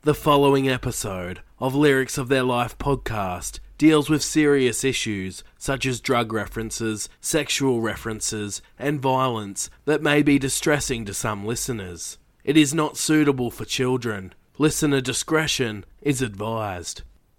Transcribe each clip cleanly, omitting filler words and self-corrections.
The following episode of Lyrics of Their Life podcast deals with serious issues such as drug references, sexual references, and violence that may be distressing to some listeners. It is not suitable for children. Listener discretion is advised.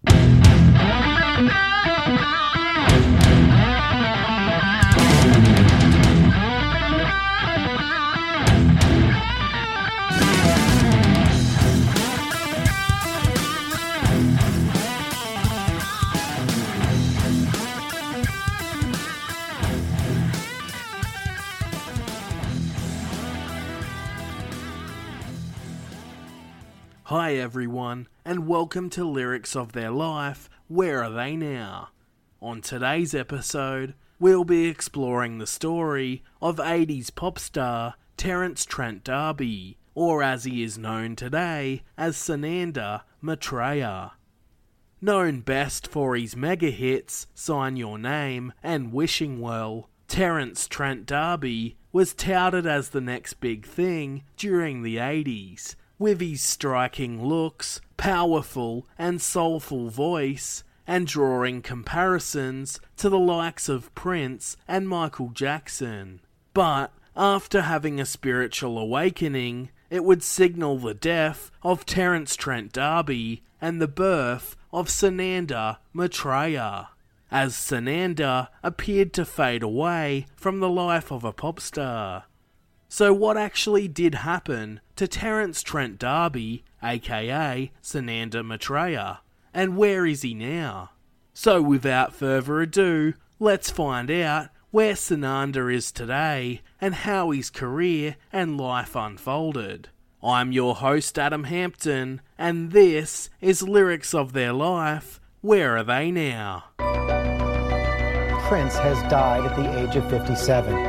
Hi everyone, and welcome to Lyrics of Their Life, Where Are They Now? On today's episode, we'll be exploring the story of 80s pop star Terence Trent D'Arby, or as he is known today as Sananda Maitreya. Known best for his mega hits Sign Your Name and Wishing Well, Terence Trent D'Arby was touted as the next big thing during the 80s, with his striking looks, powerful and soulful voice, and drawing comparisons to the likes of Prince and Michael Jackson. But after having a spiritual awakening, it would signal the death of Terence Trent D'Arby and the birth of Sananda Maitreya, as Sananda appeared to fade away from the life of a pop star. So what actually did happen to Terence Trent D'Arby, aka Sananda Maitreya, and where is he now? So without further ado, let's find out where Sananda is today and how his career and life unfolded. I'm your host Adam Hampton, and this is Lyrics of Their Life, Where Are They Now? Prince has died at the age of 57.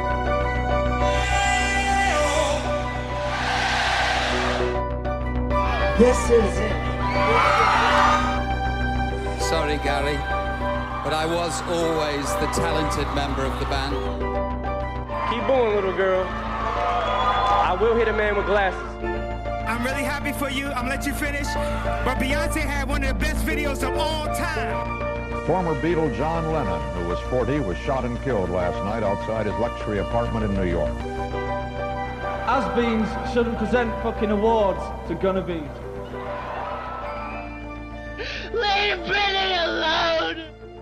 This is it. Sorry, Gary, but I was always the talented member of the band. Keep going, little girl. I will hit a man with glasses. I'm really happy for you. I'm gonna let you finish. But Beyonce had one of the best videos of all time. Former Beatle John Lennon, who was 40, was shot and killed last night outside his luxury apartment in New York. Has-beens shouldn't present fucking awards to gonna-bees. Leave Britney alone!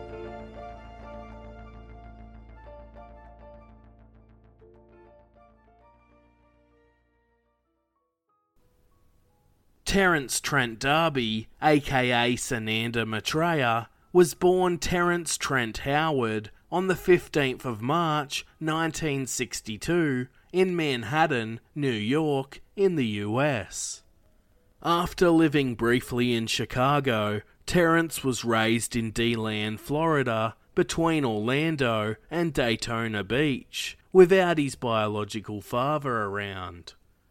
Terence Trent D'Arby, aka Sananda Maitreya, was born Terence Trent Howard on the 15th of March 1962 in Manhattan, New York, in the US. After living briefly in Chicago, Terence was raised in DeLand, Florida, between Orlando and Daytona Beach, without his biological father around.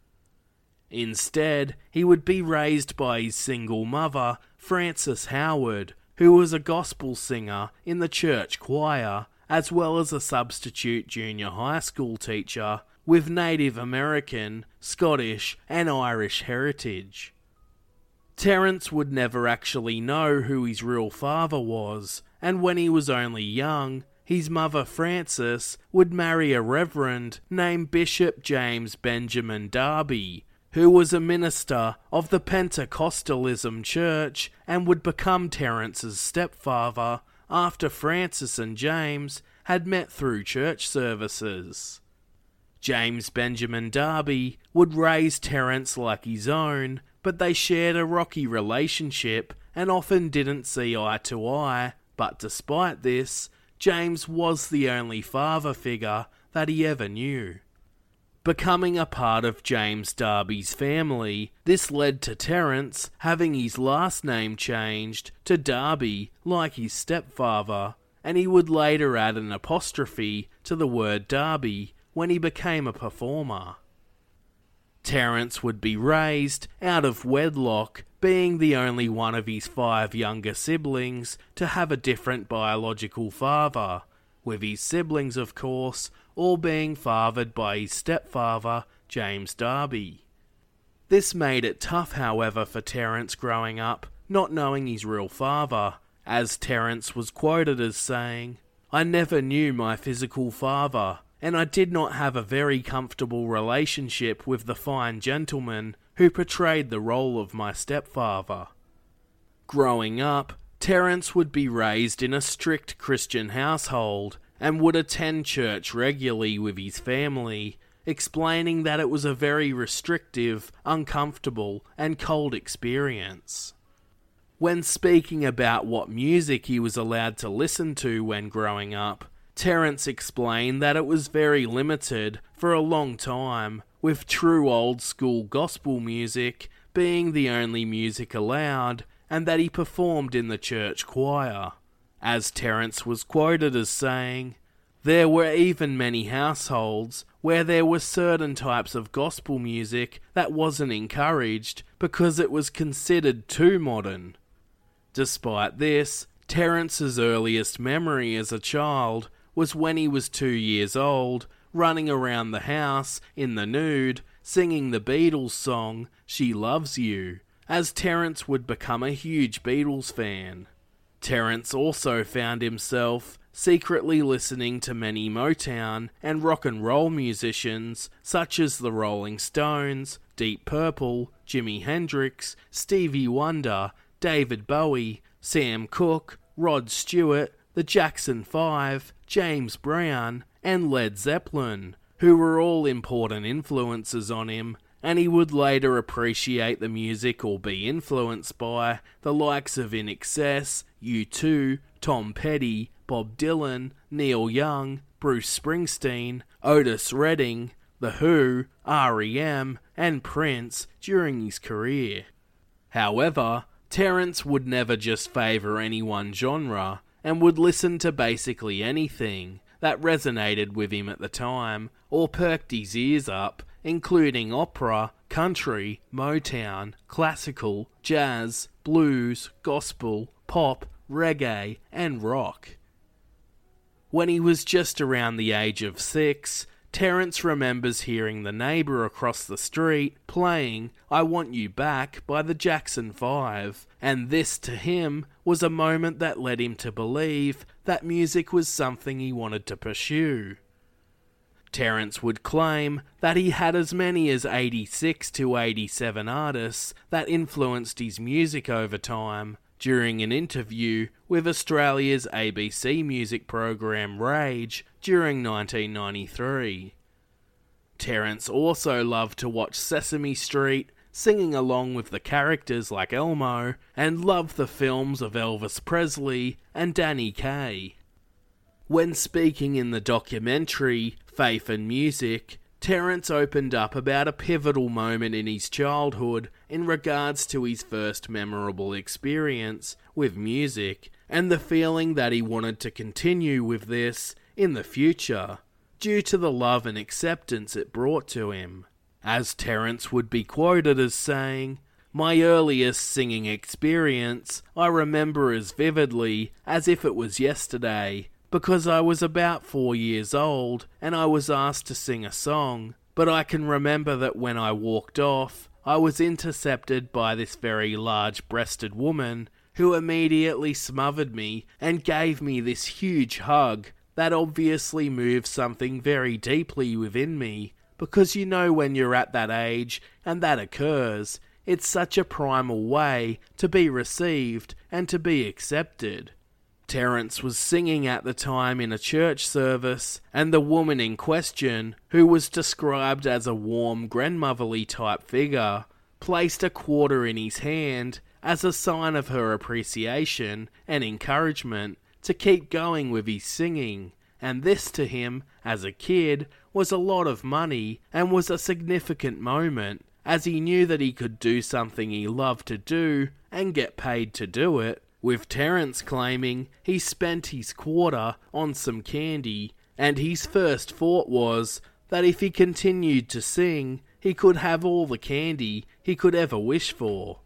Instead, he would be raised by his single mother, Frances Howard, who was a gospel singer in the church choir, as well as a substitute junior high school teacher with Native American, Scottish, and Irish heritage. Terence would never actually know who his real father was, and when he was only young, his mother Frances would marry a reverend named Bishop James Benjamin D'Arby, who was a minister of the Pentecostalism church and would become Terence's stepfather after Frances and James had met through church services. James Benjamin D'Arby would raise Terence like his own, but they shared a rocky relationship and often didn't see eye to eye, but despite this, James was the only father figure that he ever knew. Becoming a part of James D'Arby's family, this led to Terence having his last name changed to D'Arby like his stepfather, and he would later add an apostrophe to the word D'Arby when he became a performer. Terence would be raised out of wedlock, being the only one of his 5 younger siblings to have a different biological father, with his siblings, of course, all being fathered by his stepfather, James D'Arby. This made it tough, however, for Terence growing up, not knowing his real father, as Terence was quoted as saying, "I never knew my physical father, and I did not have a very comfortable relationship with the fine gentleman who portrayed the role of my stepfather." Growing up, Terence would be raised in a strict Christian household and would attend church regularly with his family, explaining that it was a very restrictive, uncomfortable, and cold experience. When speaking about what music he was allowed to listen to when growing up, Terence explained that it was very limited for a long time, with true old-school gospel music being the only music allowed, and that he performed in the church choir. As Terence was quoted as saying, "There were even many households where there were certain types of gospel music that wasn't encouraged because it was considered too modern." Despite this, Terence's earliest memory as a child was when he was 2 years old, running around the house in the nude, singing the Beatles song, "She Loves You," as Terence would become a huge Beatles fan. Terence also found himself secretly listening to many Motown and rock and roll musicians such as the Rolling Stones, Deep Purple, Jimi Hendrix, Stevie Wonder, David Bowie, Sam Cooke, Rod Stewart, the Jackson 5, James Brown, and Led Zeppelin, who were all important influences on him, and he would later appreciate the music or be influenced by the likes of INXS, U2, Tom Petty, Bob Dylan, Neil Young, Bruce Springsteen, Otis Redding, The Who, R.E.M., and Prince during his career. However, Terence would never just favour any one genre, and would listen to basically anything that resonated with him at the time, or perked his ears up, including opera, country, Motown, classical, jazz, blues, gospel, pop, reggae, and rock. When he was just around the age of 6, Terence remembers hearing the neighbour across the street playing "I Want You Back" by the Jackson 5, and this to him was a moment that led him to believe that music was something he wanted to pursue. Terence would claim that he had as many as 86 to 87 artists that influenced his music over time during an interview with Australia's ABC music program Rage during 1993. Terence also loved to watch Sesame Street, singing along with the characters like Elmo, and loved the films of Elvis Presley and Danny Kaye. When speaking in the documentary Faith and Music, Terence opened up about a pivotal moment in his childhood in regards to his first memorable experience with music, and the feeling that he wanted to continue with this in the future, due to the love and acceptance it brought to him. As Terence would be quoted as saying, "My earliest singing experience I remember as vividly as if it was yesterday, because I was about 4 years old and I was asked to sing a song, but I can remember that when I walked off, I was intercepted by this very large-breasted woman who immediately smothered me and gave me this huge hug that obviously moved something very deeply within me, because you know when you're at that age and that occurs, it's such a primal way to be received and to be accepted." Terence was singing at the time in a church service, and the woman in question, who was described as a warm grandmotherly type figure, placed a quarter in his hand as a sign of her appreciation and encouragement to keep going with his singing, and this to him, as a kid, was a lot of money and was a significant moment, as he knew that he could do something he loved to do and get paid to do it, with Terence claiming he spent his quarter on some candy, and his first thought was that if he continued to sing, he could have all the candy he could ever wish for.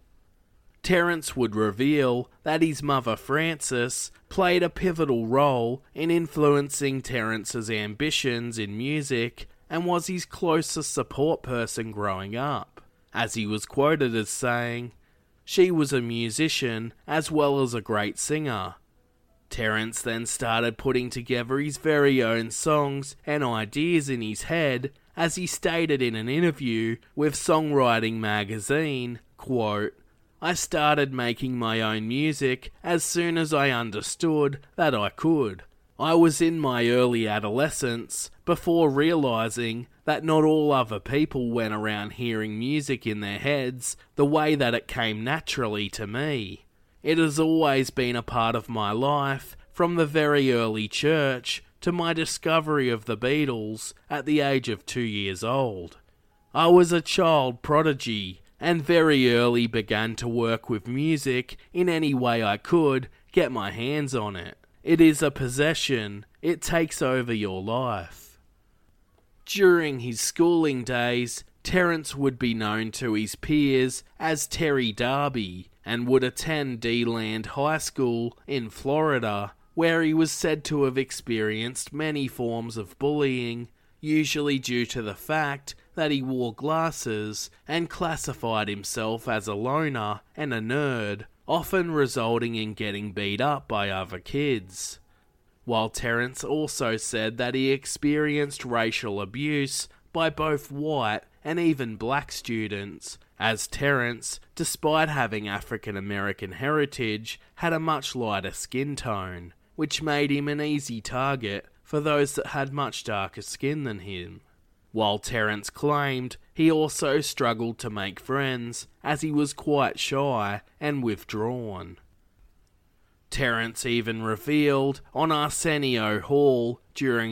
Terence would reveal that his mother Frances played a pivotal role in influencing Terence's ambitions in music and was his closest support person growing up. as he was quoted as saying, "She was a musician as well as a great singer." Terence then started putting together his very own songs and ideas in his head, as he stated in an interview with Songwriting magazine, quote, "I started making my own music as soon as I understood that I could. I was in my early adolescence before realizing that not all other people went around hearing music in their heads the way that it came naturally to me. It has always been a part of my life from the very early church to my discovery of the Beatles at the age of 2 years old. I was a child prodigy and very early began to work with music in any way I could get my hands on it. It is a possession. It takes over your life." During his schooling days, Terence would be known to his peers as Terry Darby and would attend DeLand High School in Florida, where he was said to have experienced many forms of bullying, usually due to the fact that he wore glasses and classified himself as a loner and a nerd, often resulting in getting beat up by other kids. While Terence also said that he experienced racial abuse by both white and even black students, as Terence, despite having African American heritage, had a much lighter skin tone, which made him an easy target for those that had much darker skin than him. While Terence claimed he also struggled to make friends, as he was quite shy and withdrawn. Terence even revealed on Arsenio Hall during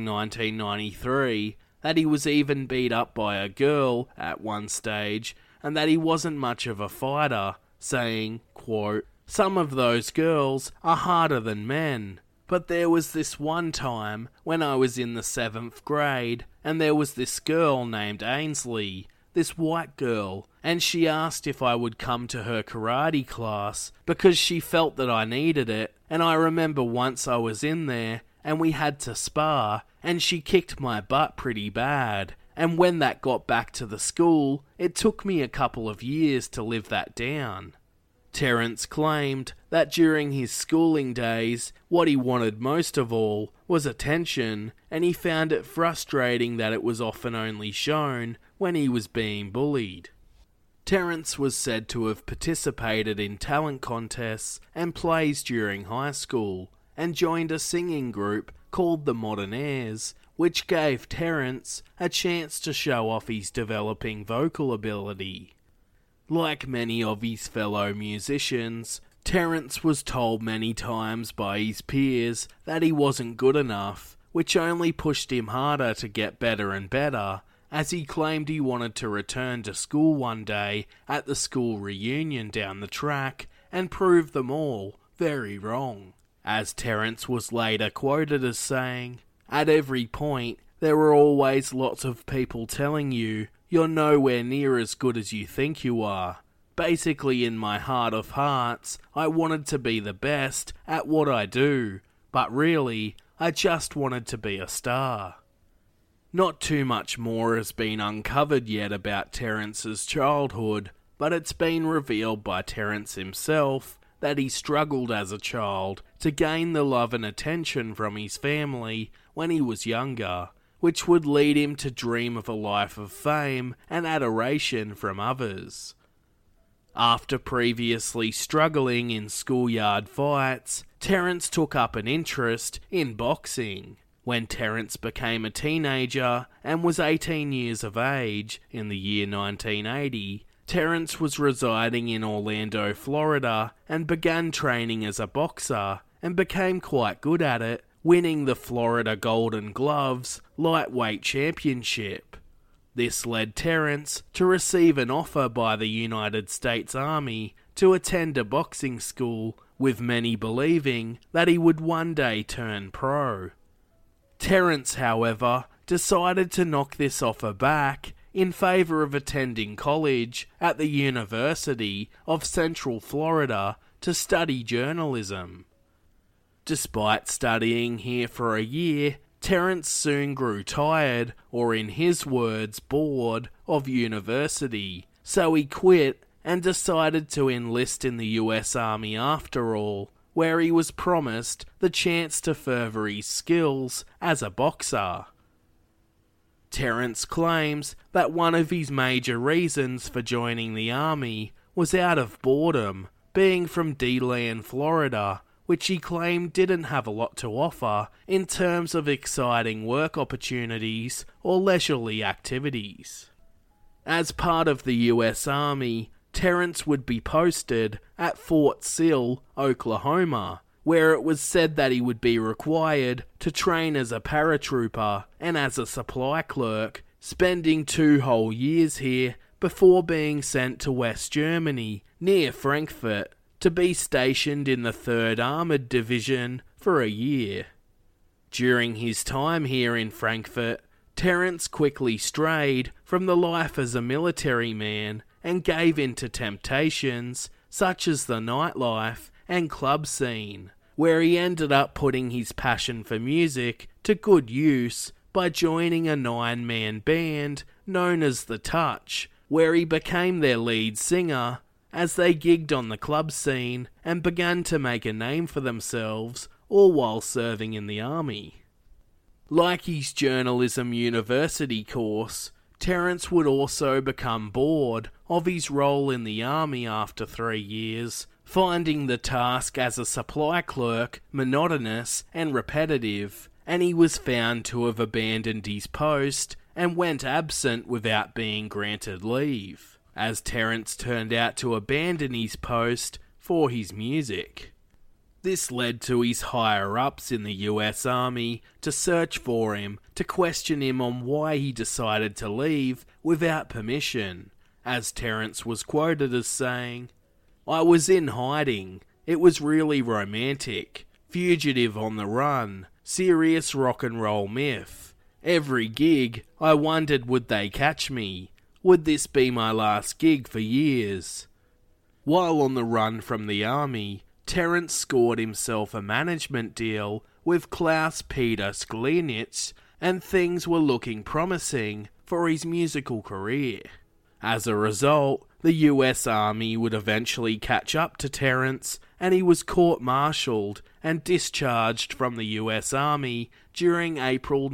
1993 that he was even beat up by a girl at one stage and that he wasn't much of a fighter, saying, quote, "Some of those girls are harder than men. But there was this one time when I was in the 7th grade and there was this girl named Ainsley, this white girl, and she asked if I would come to her karate class because she felt that I needed it, and I remember once I was in there and we had to spar and she kicked my butt pretty bad, and when that got back to the school, it took me a couple of years to live that down." Terence claimed that during his schooling days, what he wanted most of all was attention, and he found it frustrating that it was often only shown when he was being bullied. Terence was said to have participated in talent contests and plays during high school, and joined a singing group called the Modernaires, which gave Terence a chance to show off his developing vocal ability. Like many of his fellow musicians, Terence was told many times by his peers that he wasn't good enough, which only pushed him harder to get better and better, as he claimed he wanted to return to school one day at the school reunion down the track and prove them all very wrong. As Terence was later quoted as saying, "At every point, there were always lots of people telling you you're nowhere near as good as you think you are. Basically, in my heart of hearts, I wanted to be the best at what I do, but really, I just wanted to be a star." Not too much more has been uncovered yet about Terence's childhood, but it's been revealed by Terence himself that he struggled as a child to gain the love and attention from his family when he was younger, which would lead him to dream of a life of fame and adoration from others. After previously struggling in schoolyard fights, Terence took up an interest in boxing. When Terence became a teenager and was 18 years of age in the year 1980, Terence was residing in Orlando, Florida, and began training as a boxer and became quite good at it, winning the Florida Golden Gloves lightweight championship. This led Terence to receive an offer by the United States Army to attend a boxing school, with many believing that he would one day turn pro. Terence, however, decided to knock this offer back in favour of attending college at the University of Central Florida to study journalism. Despite studying here for a year, Terence soon grew tired, or in his words, bored, of university, so he quit and decided to enlist in the US Army after all, where he was promised the chance to further his skills as a boxer. Terence claims that one of his major reasons for joining the army was out of boredom, being from DeLand, Florida, which he claimed didn't have a lot to offer in terms of exciting work opportunities or leisurely activities. As part of the US Army, Terence would be posted at Fort Sill, Oklahoma, where it was said that he would be required to train as a paratrooper and as a supply clerk, spending 2 whole years here before being sent to West Germany, near Frankfurt, to be stationed in the 3rd Armoured Division for a year. During his time here in Frankfurt, Terence quickly strayed from the life as a military man and gave in to temptations such as the nightlife and club scene, where he ended up putting his passion for music to good use by joining a 9-man band known as The Touch, where he became their lead singer as they gigged on the club scene and began to make a name for themselves, all while serving in the army. Like his journalism university course, Terence would also become bored of his role in the army after 3 years, finding the task as a supply clerk monotonous and repetitive, and he was found to have abandoned his post and went absent without being granted leave, as Terence turned out to abandon his post for his music. This led to his higher-ups in the US Army to search for him, to question him on why he decided to leave without permission, as Terence was quoted as saying, "I was in hiding. It was really romantic. Fugitive on the run. Serious rock and roll myth. Every gig, I wondered would they catch me? Would this be my last gig for years?" While on the run from the army, Terence scored himself a management deal with Klaus-Peter Sklinitz, and things were looking promising for his musical career. As a result, the US Army would eventually catch up to Terence, and he was court-martialed and discharged from the US Army during April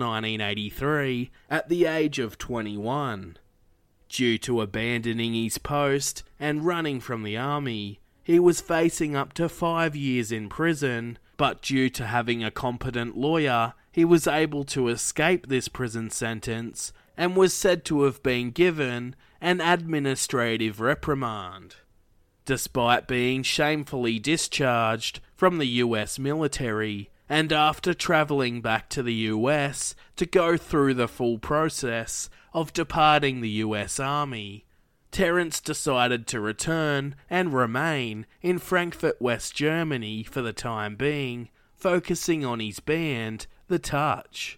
1983 at the age of 21. Due to abandoning his post and running from the army, he was facing up to 5 years in prison, but due to having a competent lawyer, he was able to escape this prison sentence and was said to have been given an administrative reprimand. Despite being shamefully discharged from the US military, and after travelling back to the US to go through the full process of departing the US Army, Terence decided to return and remain in Frankfurt, West Germany for the time being, focusing on his band, The Touch.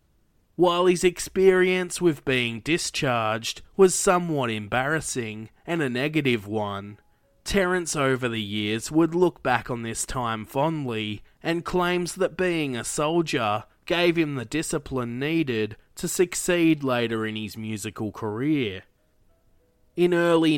While his experience with being discharged was somewhat embarrassing and a negative one, Terence over the years would look back on this time fondly and claims that being a soldier gave him the discipline needed to succeed later in his musical career. In early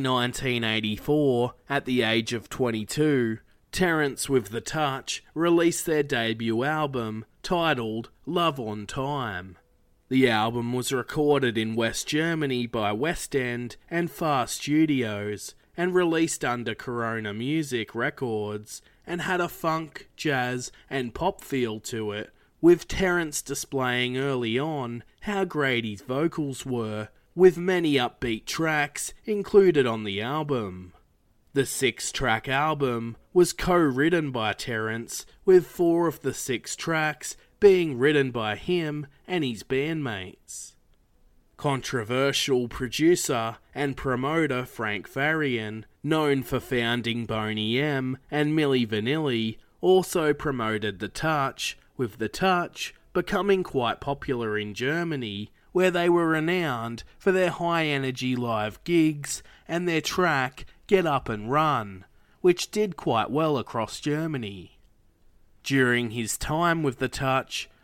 1984, at the age of 22, Terence with The Touch released their debut album titled Love on Time. The album was recorded in West Germany by West End and Far Studios and released under Corona Music Records, and had a funk, jazz and pop feel to it, with Terence displaying early on how great his vocals were, with many upbeat tracks included on the album. The 6-track album was co-written by Terence, with 4 of the 6 tracks being written by him and his bandmates. Controversial producer and promoter Frank Farian, known for founding Boney M and Milli Vanilli, also promoted The Touch, with The Touch becoming quite popular in Germany, where they were renowned for their high-energy live gigs and their track Get Up and Run, which did quite well across Germany. During his time with The Touch,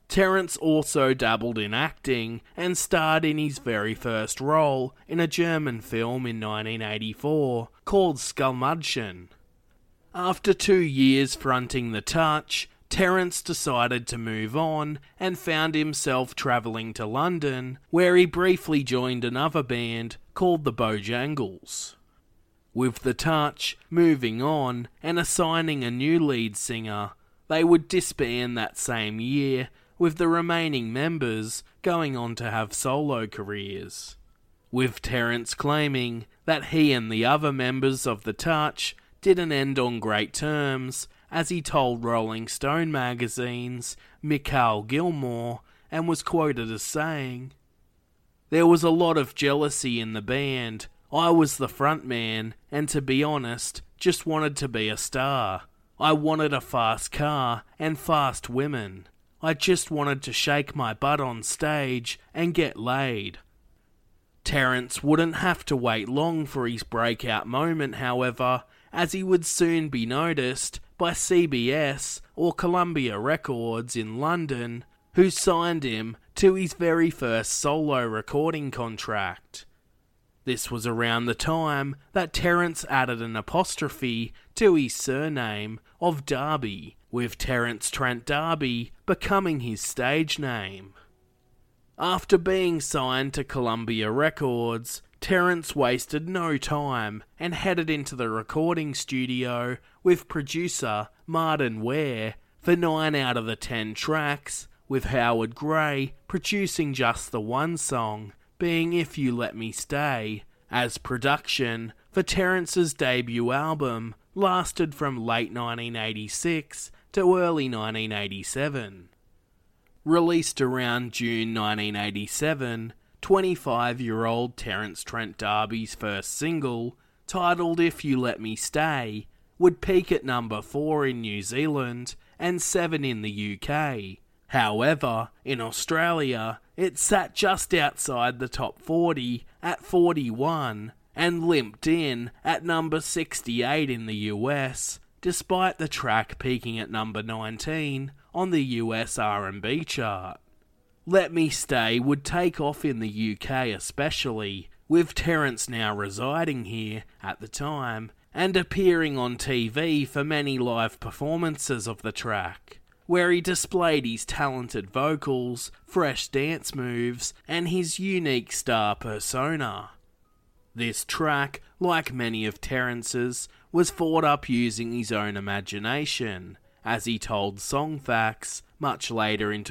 Terence also dabbled in acting and starred in his very first role in a German film in 1984 called Skalmadchen. After 2 years fronting The Touch, Terence decided to move on and found himself travelling to London, where he briefly joined another band called the Bojangles. With The Touch moving on and assigning a new lead singer, they would disband that same year, with the remaining members going on to have solo careers, with Terence claiming that he and the other members of The Touch didn't end on great terms, as he told Rolling Stone magazine's Mikhail Gilmore, and was quoted as saying, "There was a lot of jealousy in the band. I was the front man, and to be honest, just wanted to be a star. I wanted a fast car and fast women. I just wanted to shake my butt on stage and get laid." Terence wouldn't have to wait long for his breakout moment, however, as he would soon be noticed by CBS or Columbia Records in London, who signed him to his very first solo recording contract. This was around the time that Terence added an apostrophe to his surname of Darby, with Terence Trent D'Arby becoming his stage name. After being signed to Columbia Records, Terence wasted no time and headed into the recording studio with producer Martin Ware for 9 out of the 10 tracks, with Howard Gray producing just the one song, being If You Let Me Stay, as production for Terence's debut album lasted from late 1986 to early 1987. Released around June 1987, 25-year-old Terence Trent D'Arby's first single, titled If You Let Me Stay, would peak at number 4 in New Zealand and 7 in the UK. However, in Australia, it sat just outside the top 40 at 41 and limped in at number 68 in the US, despite the track peaking at number 19 on the US R&B chart. Let Me Stay would take off in the UK especially, with Terence now residing here at the time and appearing on TV for many live performances of the track, where he displayed his talented vocals, fresh dance moves, and his unique star persona. This track, like many of Terence's, was thought up using his own imagination, as he told Songfacts much later in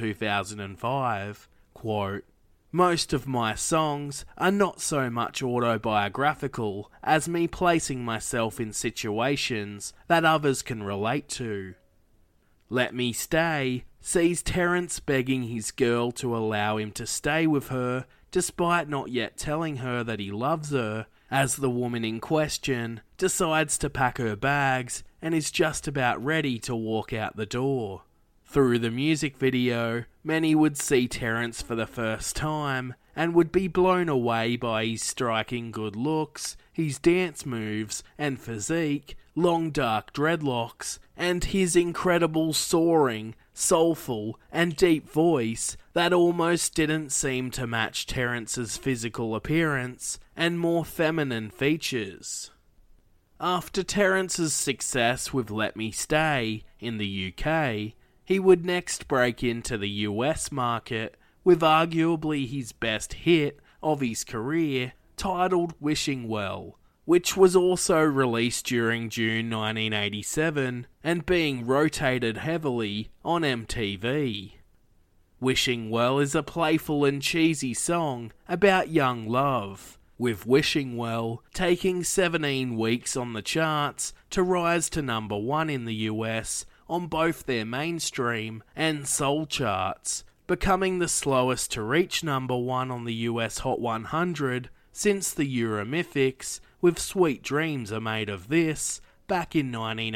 2005, quote, "Most of my songs are not so much autobiographical as me placing myself in situations that others can relate to. Let Me Stay sees Terence begging his girl to allow him to stay with her despite not yet telling her that he loves her, as the woman in question decides to pack her bags and is just about ready to walk out the door. Through the music video, many would see Terence for the first time and would be blown away by his striking good looks, his dance moves and physique, long dark dreadlocks, and his incredible soaring, soulful and deep voice that almost didn't seem to match Terence's physical appearance and more feminine features. After Terence's success with Let Me Stay in the UK, he would next break into the US market with arguably his best hit of his career, titled Wishing Well, which was also released during June 1987 and being rotated heavily on MTV. Wishing Well is a playful and cheesy song about young love, with Wishing Well taking 17 weeks on the charts to rise to number 1 in the US on both their mainstream and soul charts, becoming the slowest to reach number 1 on the US Hot 100 since the Eurythmics with Sweet Dreams Are Made of This back in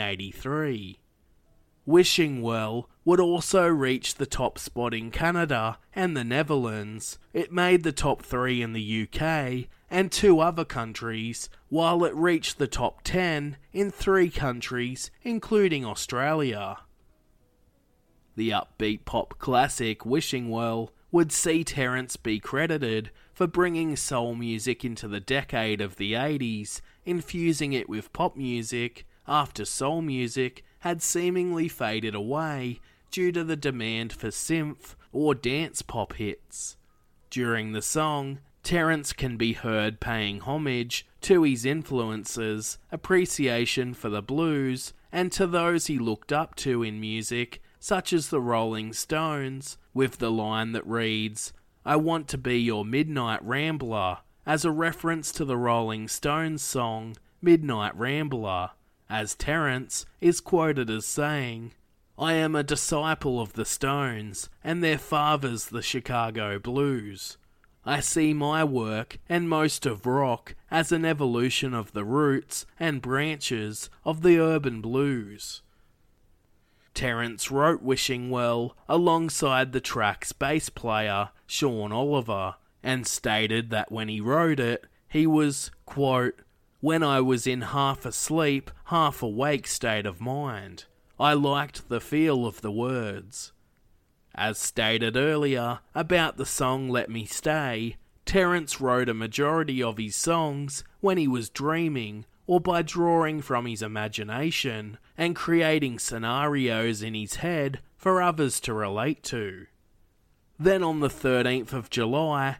1983. Wishing Well would also reach the top spot in Canada and the Netherlands. It made the top 3 in the UK and 2 other countries, while it reached the top 10 in 3 countries, including Australia. The upbeat pop classic Wishing Well would see Terence be credited for bringing soul music into the decade of the 80s, infusing it with pop music after soul music had seemingly faded away due to the demand for synth or dance pop hits. During the song, Terence can be heard paying homage to his influences, appreciation for the blues, and to those he looked up to in music, such as the Rolling Stones, with the line that reads, "I want to be your midnight rambler," as a reference to the Rolling Stones song Midnight Rambler, as Terence is quoted as saying, "I am a disciple of the Stones, and their fathers the Chicago Blues. I see my work and most of rock as an evolution of the roots and branches of the urban blues." Terence wrote Wishing Well alongside the track's bass player, Sean Oliver, and stated that when he wrote it, he was, quote, "when I was in half asleep, half awake state of mind. I liked the feel of the words." As stated earlier about the song Let Me Stay, Terence wrote a majority of his songs when he was dreaming or by drawing from his imagination and creating scenarios in his head for others to relate to. Then on the 13th of July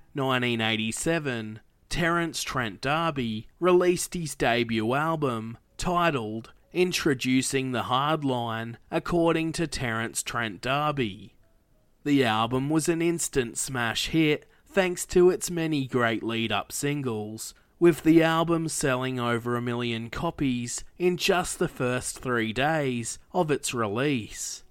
1987, Terence Trent D'Arby released his debut album titled Introducing the Hardline, according to Terence Trent D'Arby. The album was an instant smash hit thanks to its many great lead-up singles, with the album selling over 1 million copies in just the first 3 days of its release.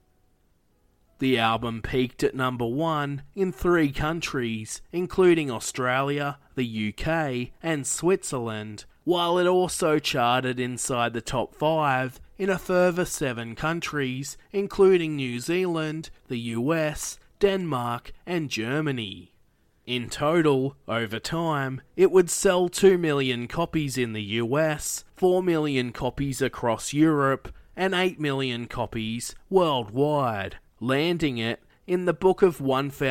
The album peaked at number 1 in 3 countries, including Australia, the UK, and Switzerland, while it also charted inside the top 5 in a further 7 countries, including New Zealand, the US, Denmark, and Germany. In total, over time, it would sell 2 million copies in the US, 4 million copies across Europe, and 8 million copies worldwide, landing it in the book of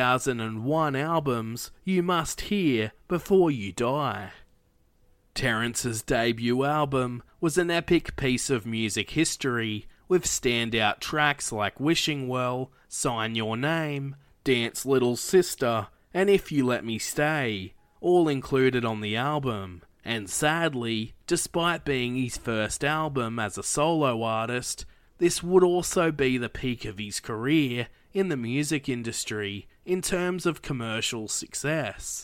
1001 albums you must hear before you die. Terence's debut album was an epic piece of music history, with standout tracks like Wishing Well, Sign Your Name, Dance Little Sister, and If You Let Me Stay, all included on the album. And sadly, despite being his first album as a solo artist, this would also be the peak of his career in the music industry in terms of commercial success.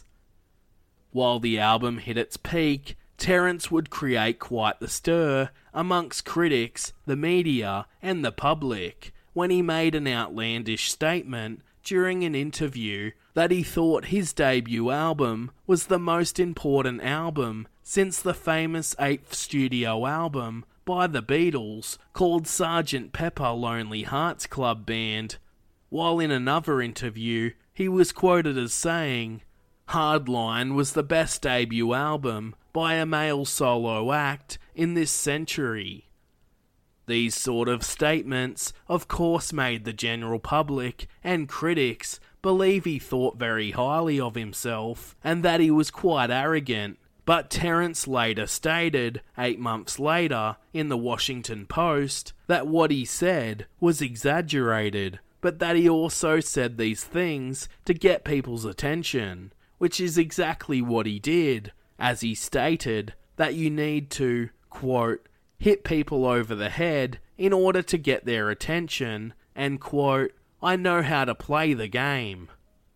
While the album hit its peak, Terence would create quite the stir amongst critics, the media, and the public when he made an outlandish statement during an interview that he thought his debut album was the most important album since the famous 8th studio album by the Beatles called Sgt. Pepper Lonely Hearts Club Band, while in another interview he was quoted as saying, "Hardline was the best debut album by a male solo act in this century." These sort of statements, of course, made the general public and critics believe he thought very highly of himself and that he was quite arrogant, but Terence later stated, 8 months later, in the Washington Post, that what he said was exaggerated, but that he also said these things to get people's attention, which is exactly what he did, as he stated that you need to, quote, hit people over the head in order to get their attention, and quote, I know how to play the game.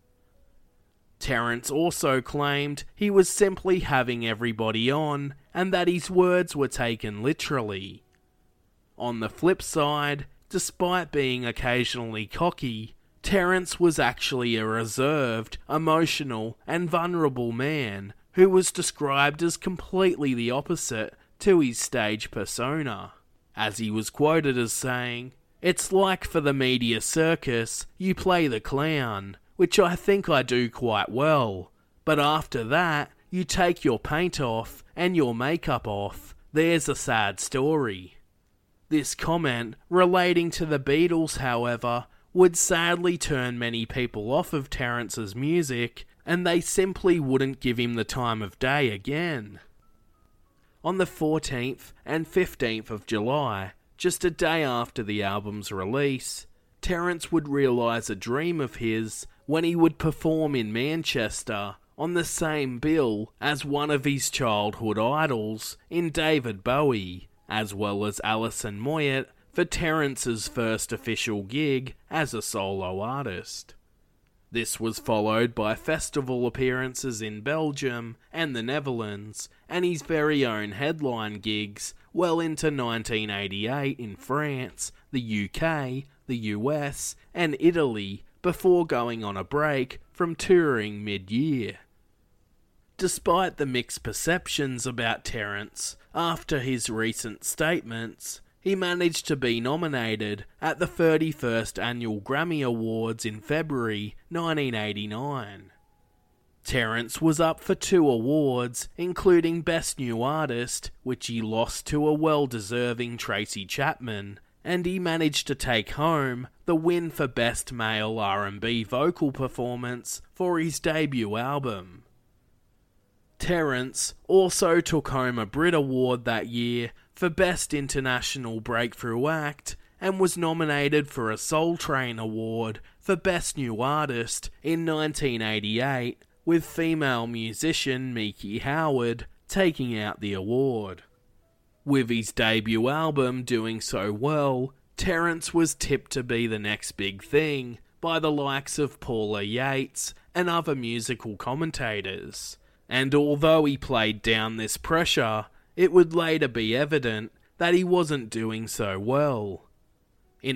Terence also claimed he was simply having everybody on, and that his words were taken literally. On the flip side, despite being occasionally cocky, Terence was actually a reserved, emotional, and vulnerable man who was described as completely the opposite to his stage persona, as he was quoted as saying, "It's like for the media circus, you play the clown, which I think I do quite well, but after that, you take your paint off and your makeup off. There's a sad story." This comment relating to the Beatles, however, would sadly turn many people off of Terence's music, and they simply wouldn't give him the time of day again. On the 14th and 15th of July, just a day after the album's release, Terence would realise a dream of his when he would perform in Manchester on the same bill as one of his childhood idols in David Bowie, as well as Alison Moyet, for Terence's first official gig as a solo artist. This was followed by festival appearances in Belgium and the Netherlands, and his very own headline gigs well into 1988 in France, the UK, the US, and Italy, before going on a break from touring mid-year. Despite the mixed perceptions about Terence after his recent statements, he managed to be nominated at the 31st Annual Grammy Awards in February 1989. Terence was up for 2 awards, including Best New Artist, which he lost to a well-deserving Tracy Chapman, and he managed to take home the win for Best Male R&B Vocal Performance for his debut album. Terence also took home a Brit Award that year for Best International Breakthrough Act, and was nominated for a Soul Train Award for Best New Artist in 1988, with female musician Miki Howard taking out the award. With his debut album doing so well, Terence was tipped to be the next big thing by the likes of Paula Yates and other musical commentators. And although he played down this pressure, it would later be evident that he wasn't doing so well. In a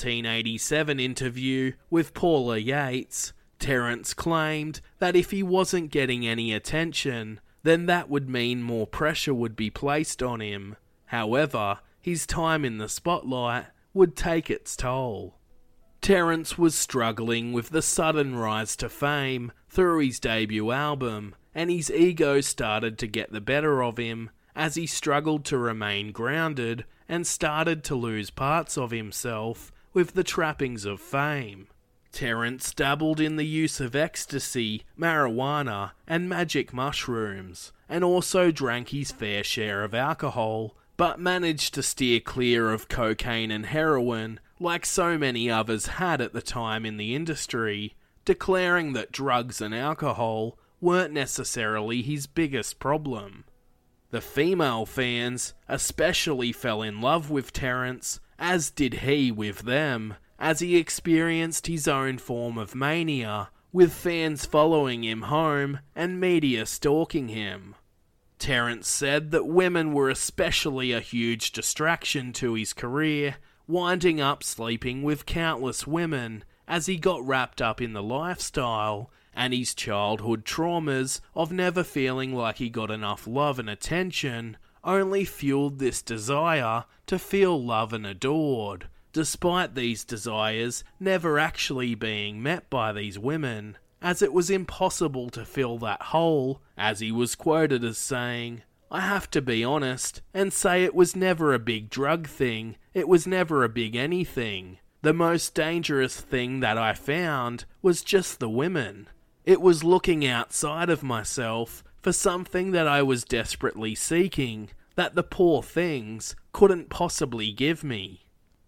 1987 interview with Paula Yates, Terence claimed that if he wasn't getting any attention, then that would mean more pressure would be placed on him. However, his time in the spotlight would take its toll. Terence was struggling with the sudden rise to fame through his debut album, and his ego started to get the better of him as he struggled to remain grounded and started to lose parts of himself with the trappings of fame. Terence dabbled in the use of ecstasy, marijuana, and magic mushrooms, and also drank his fair share of alcohol, but managed to steer clear of cocaine and heroin like so many others had at the time in the industry, declaring that drugs and alcohol weren't necessarily his biggest problem. The female fans especially fell in love with Terence, as did he with them, as he experienced his own form of mania, with fans following him home and media stalking him. Terence said that women were especially a huge distraction to his career, winding up sleeping with countless women as he got wrapped up in the lifestyle, and his childhood traumas of never feeling like he got enough love and attention only fueled this desire to feel loved and adored, despite these desires never actually being met by these women, as it was impossible to fill that hole, as he was quoted as saying, "I have to be honest and say it was never a big drug thing, it was never a big anything. The most dangerous thing that I found was just the women. It was looking outside of myself for something that I was desperately seeking, that the poor things couldn't possibly give me."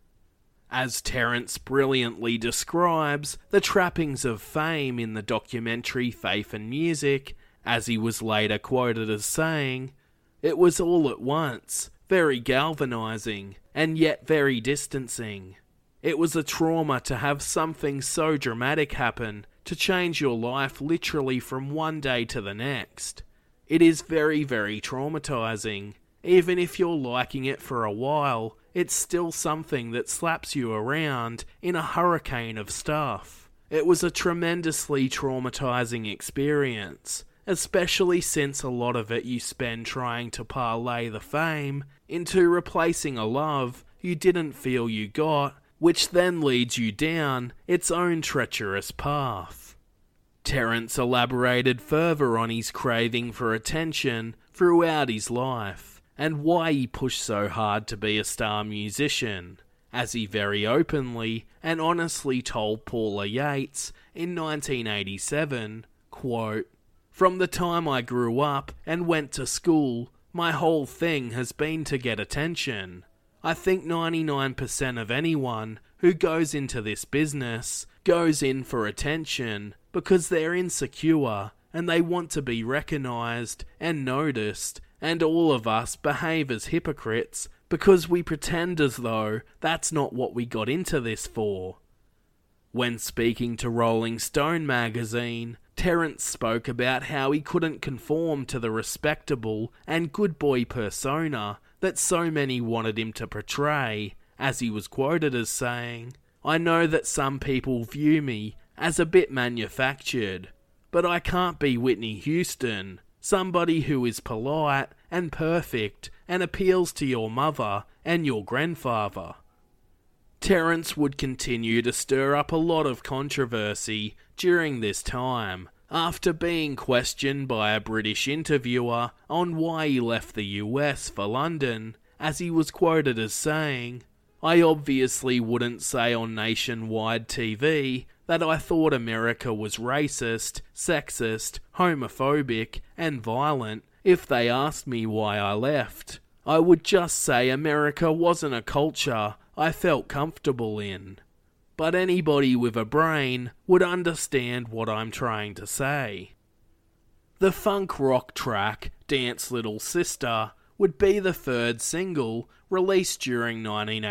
As Terence brilliantly describes the trappings of fame in the documentary Faith and Music, as he was later quoted as saying, "It was all at once, very galvanizing, and yet very distancing. It was a trauma to have something so dramatic happen, to change your life literally from one day to the next. It is very, very traumatizing. Even if you're liking it for a while, it's still something that slaps you around in a hurricane of stuff. It was a tremendously traumatizing experience, especially since a lot of it you spend trying to parlay the fame into replacing a love you didn't feel you got, which then leads you down its own treacherous path." Terence elaborated further on his craving for attention throughout his life, and why he pushed so hard to be a star musician, as he very openly and honestly told Paula Yates in 1987, quote, "From the time I grew up and went to school, my whole thing has been to get attention. I think 99% of anyone who goes into this business goes in for attention because they're insecure and they want to be recognised and noticed, and all of us behave as hypocrites because we pretend as though that's not what we got into this for." When speaking to Rolling Stone magazine, Terence spoke about how he couldn't conform to the respectable and good boy persona that so many wanted him to portray, as he was quoted as saying, "I know that some people view me as a bit manufactured, but I can't be Whitney Houston, somebody who is polite and perfect and appeals to your mother and your grandfather." Terence would continue to stir up a lot of controversy during this time, after being questioned by a British interviewer on why he left the US for London, as he was quoted as saying, "I obviously wouldn't say on nationwide TV that I thought America was racist, sexist, homophobic, and violent if they asked me why I left. I would just say America wasn't a culture I felt comfortable in. But anybody with a brain would understand what I'm trying to say." The funk rock track Dance Little Sister would be the third single released during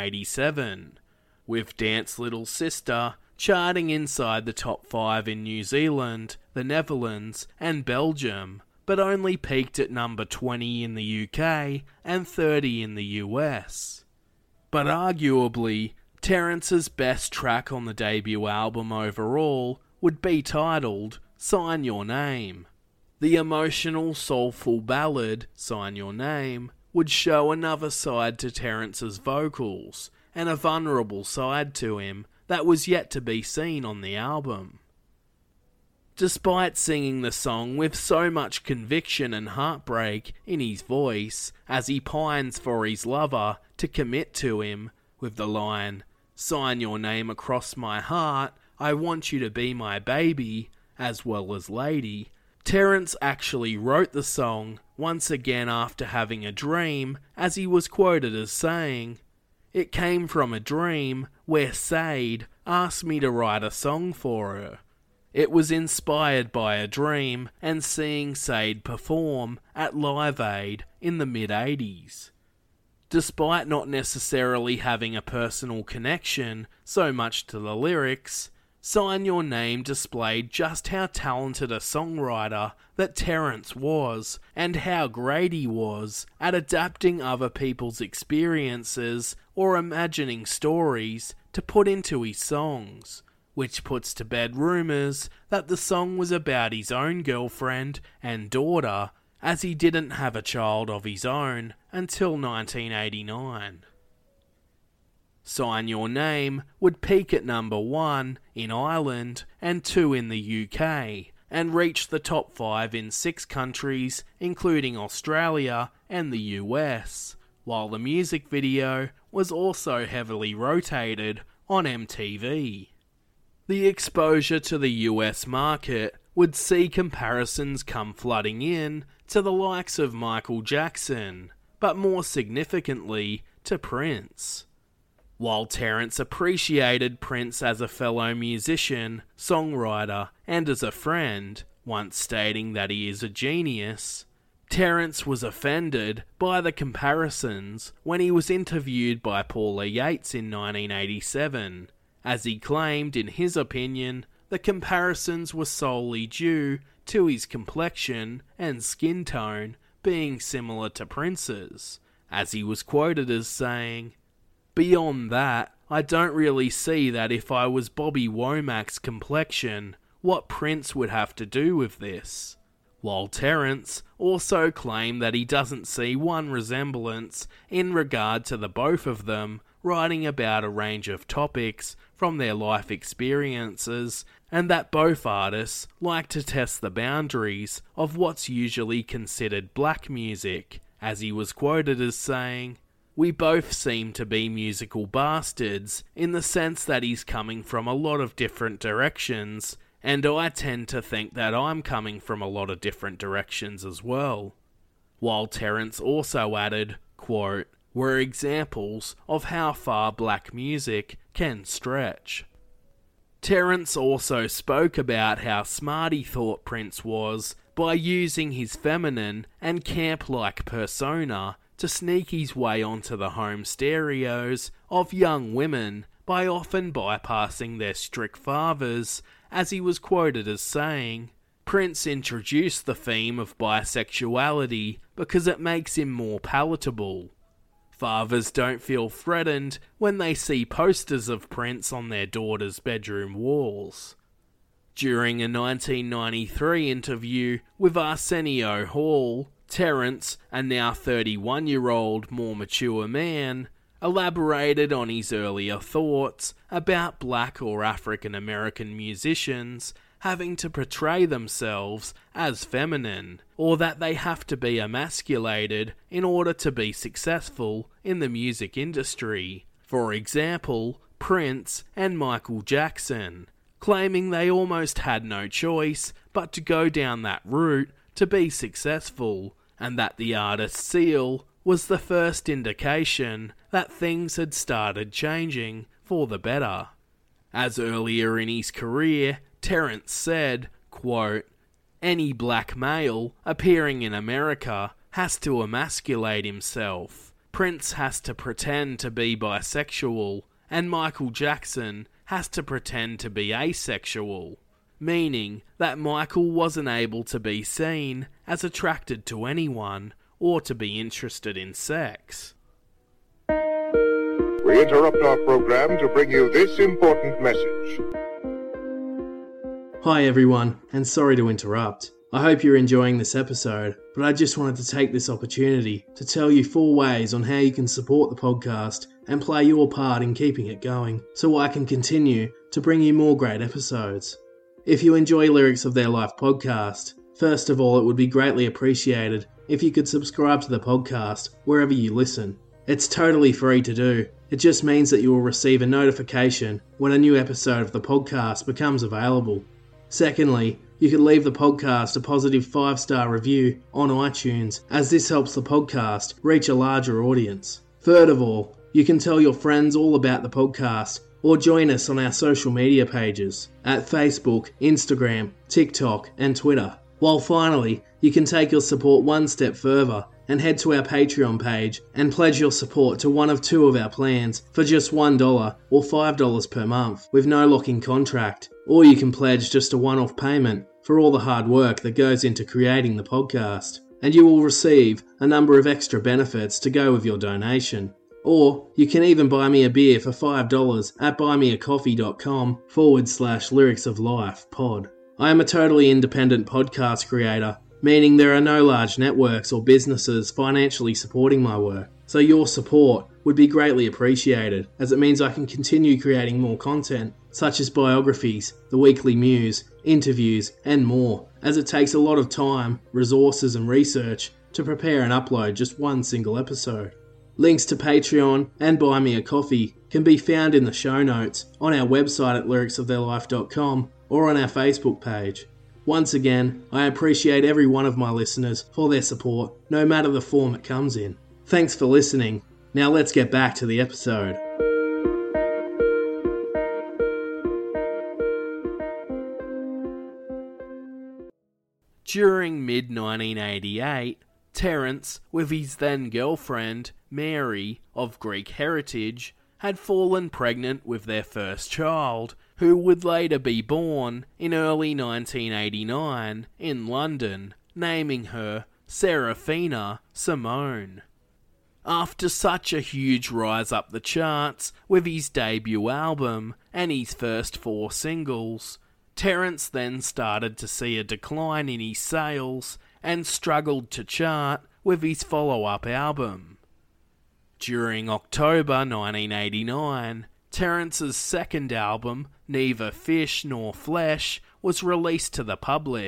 1987, with Dance Little Sister charting inside the top 5 in New Zealand, the Netherlands, and Belgium, but only peaked at number 20 in the UK and 30 in the US. But arguably, Terence's best track on the debut album overall would be titled Sign Your Name. The emotional, soulful ballad, Sign Your Name, would show another side to Terence's vocals, and a vulnerable side to him that was yet to be seen on the album. Despite singing the song with so much conviction and heartbreak in his voice, as he pines for his lover to commit to him, with the line, "Sign your name across my heart, I want you to be my baby," as well as lady, Terence actually wrote the song once again after having a dream, as he was quoted as saying, "It came from a dream where Sade asked me to write a song for her. It was inspired by a dream and seeing Sade perform at Live Aid in the mid-80s. Despite not necessarily having a personal connection so much to the lyrics, Sign Your Name displayed just how talented a songwriter that Terence was, and how great he was at adapting other people's experiences or imagining stories to put into his songs, which puts to bed rumours that the song was about his own girlfriend and daughter, as he didn't have a child of his own until 1989. Sign Your Name would peak at number 1 in Ireland and 2 in the UK, and reach the top 5 in 6 countries, including Australia and the US, while the music video was also heavily rotated on MTV. The exposure to the US market would see comparisons come flooding in to the likes of Michael Jackson, but more significantly to Prince. While Terence appreciated Prince as a fellow musician, songwriter, and as a friend, once stating that he is a genius, Terence was offended by the comparisons when he was interviewed by Paula Yates in 1987, as he claimed, in his opinion, the comparisons were solely due to his complexion and skin tone being similar to Prince's, as he was quoted as saying, "Beyond that, I don't really see that if I was Bobby Womack's complexion, what Prince would have to do with this." While Terence also claimed that he doesn't see one resemblance in regard to the both of them, writing about a range of topics from their life experiences, and that both artists like to test the boundaries of what's usually considered black music, as he was quoted as saying, we both seem to be musical bastards in the sense that he's coming from a lot of different directions, and I tend to think that I'm coming from a lot of different directions as well. While Terence also added, quote, "were examples of how far black music can stretch." Terence also spoke about how smart he thought Prince was by using his feminine and camp-like persona to sneak his way onto the home stereos of young women by often bypassing their strict fathers, as he was quoted as saying, "Prince introduced the theme of bisexuality because it makes him more palatable. Fathers don't feel threatened when they see posters of Prince on their daughters' bedroom walls." During a 1993 interview with Arsenio Hall, Terence, a now 31-year-old, more mature man, elaborated on his earlier thoughts about black or African American musicians having to portray themselves as feminine, or that they have to be emasculated in order to be successful in the music industry. For example, Prince and Michael Jackson, claiming they almost had no choice but to go down that route to be successful, and that the artist's seal was the first indication that things had started changing for the better. As earlier in his career, Terence said, quote, "Any black male appearing in America has to emasculate himself. Prince has to pretend to be bisexual, and Michael Jackson has to pretend to be asexual," meaning that Michael wasn't able to be seen as attracted to anyone or to be interested in sex. We interrupt our program to bring you this important message. Hi everyone, and sorry to interrupt. I hope you're enjoying this episode, but I just wanted to take this opportunity to tell you 4 ways on how you can support the podcast and play your part in keeping it going, so I can continue to bring you more great episodes. If you enjoy Lyrics of Their Life podcast, first of all, it would be greatly appreciated if you could subscribe to the podcast wherever you listen. It's totally free to do. It just means that you will receive a notification when a new episode of the podcast becomes available. Secondly, you can leave the podcast a positive 5-star review on iTunes, as this helps the podcast reach a larger audience. Third of all, you can tell your friends all about the podcast or join us on our social media pages at Facebook, Instagram, TikTok and Twitter. While finally, you can take your support one step further and head to our Patreon page and pledge your support to one of 2 of our plans for just $1 or $5 per month with no locking contract, or you can pledge just a one-off payment for all the hard work that goes into creating the podcast, and you will receive a number of extra benefits to go with your donation. Or you can even buy me a beer for $5 at buymeacoffee.com/lyricsoflifepod. I am a totally independent podcast creator, meaning there are no large networks or businesses financially supporting my work. So your support would be greatly appreciated, as it means I can continue creating more content, such as biographies, the weekly muse, interviews, and more, as it takes a lot of time, resources and research to prepare and upload just one single episode. Links to Patreon and Buy Me a Coffee can be found in the show notes on our website at lyricsoftheirlife.com or on our Facebook page. Once again, I appreciate every one of my listeners for their support, no matter the form it comes in. Thanks for listening. Now let's get back to the episode. During mid-1988, Terence, with his then-girlfriend, Mary, of Greek heritage, had fallen pregnant with their first child, who would later be born in early 1989 in London, naming her Serafina Simone. After such a huge rise up the charts with his debut album and his first 4 singles, Terence then started to see a decline in his sales and struggled to chart with his follow-up album. During October 1989, Terence's second album, Neither Fish Nor Flesh, was released to the public,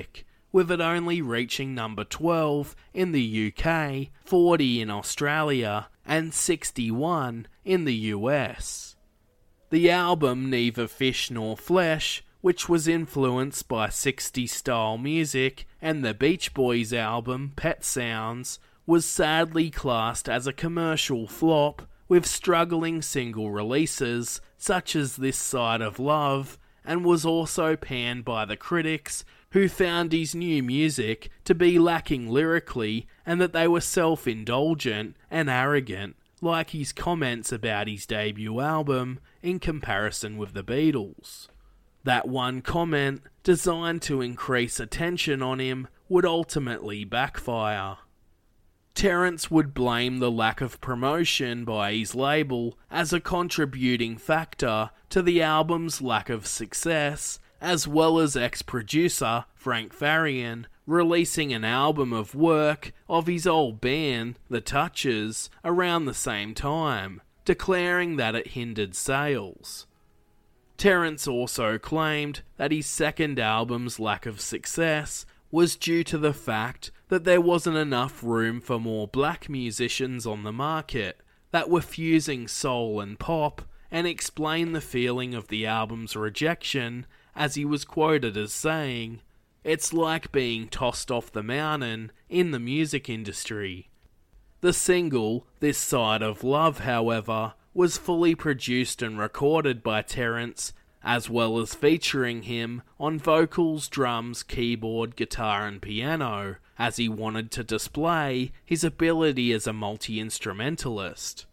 with it only reaching number 12 in the UK, 40 in Australia, and 61 in the US. The album Neither Fish Nor Flesh, which was influenced by 60s style music, and the Beach Boys album Pet Sounds, was sadly classed as a commercial flop, with struggling single releases such as This Side of Love, and was also panned by the critics, who found his new music to be lacking lyrically and that they were self-indulgent and arrogant, like his comments about his debut album in comparison with the Beatles. That one comment, designed to increase attention on him, would ultimately backfire. Terence would blame the lack of promotion by his label as a contributing factor to the album's lack of success, as well as ex-producer Frank Farian releasing an album of work of his old band, The Touches, around the same time, declaring that it hindered sales. Terence also claimed that his second album's lack of success was due to the fact that there wasn't enough room for more black musicians on the market that were fusing soul and pop, and explained the feeling of the album's rejection, as he was quoted as saying, "It's like being tossed off the mountain in the music industry." The single, This Side of Love, however, was fully produced and recorded by Terence, as well as featuring him on vocals, drums, keyboard, guitar and piano, as he wanted to display his ability as a multi-instrumentalist.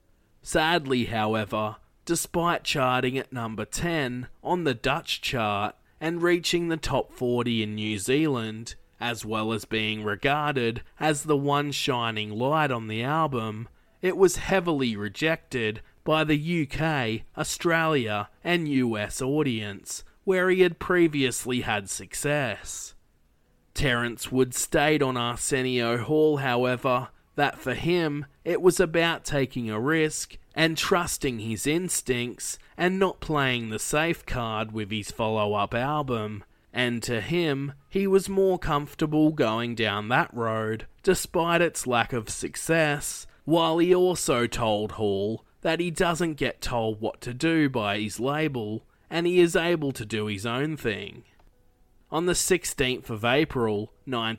Sadly, however, despite charting at number 10 on the Dutch chart and reaching the top 40 in New Zealand, as well as being regarded as the one shining light on the album, it was heavily rejected by the UK, Australia and US audience, where he had previously had success. Terence would state on Arsenio Hall, however, that for him it was about taking a risk and trusting his instincts and not playing the safe card with his follow-up album, and to him he was more comfortable going down that road despite its lack of success, while he also told Hall that he doesn't get told what to do by his label, and he is able to do his own thing. On the 16th of April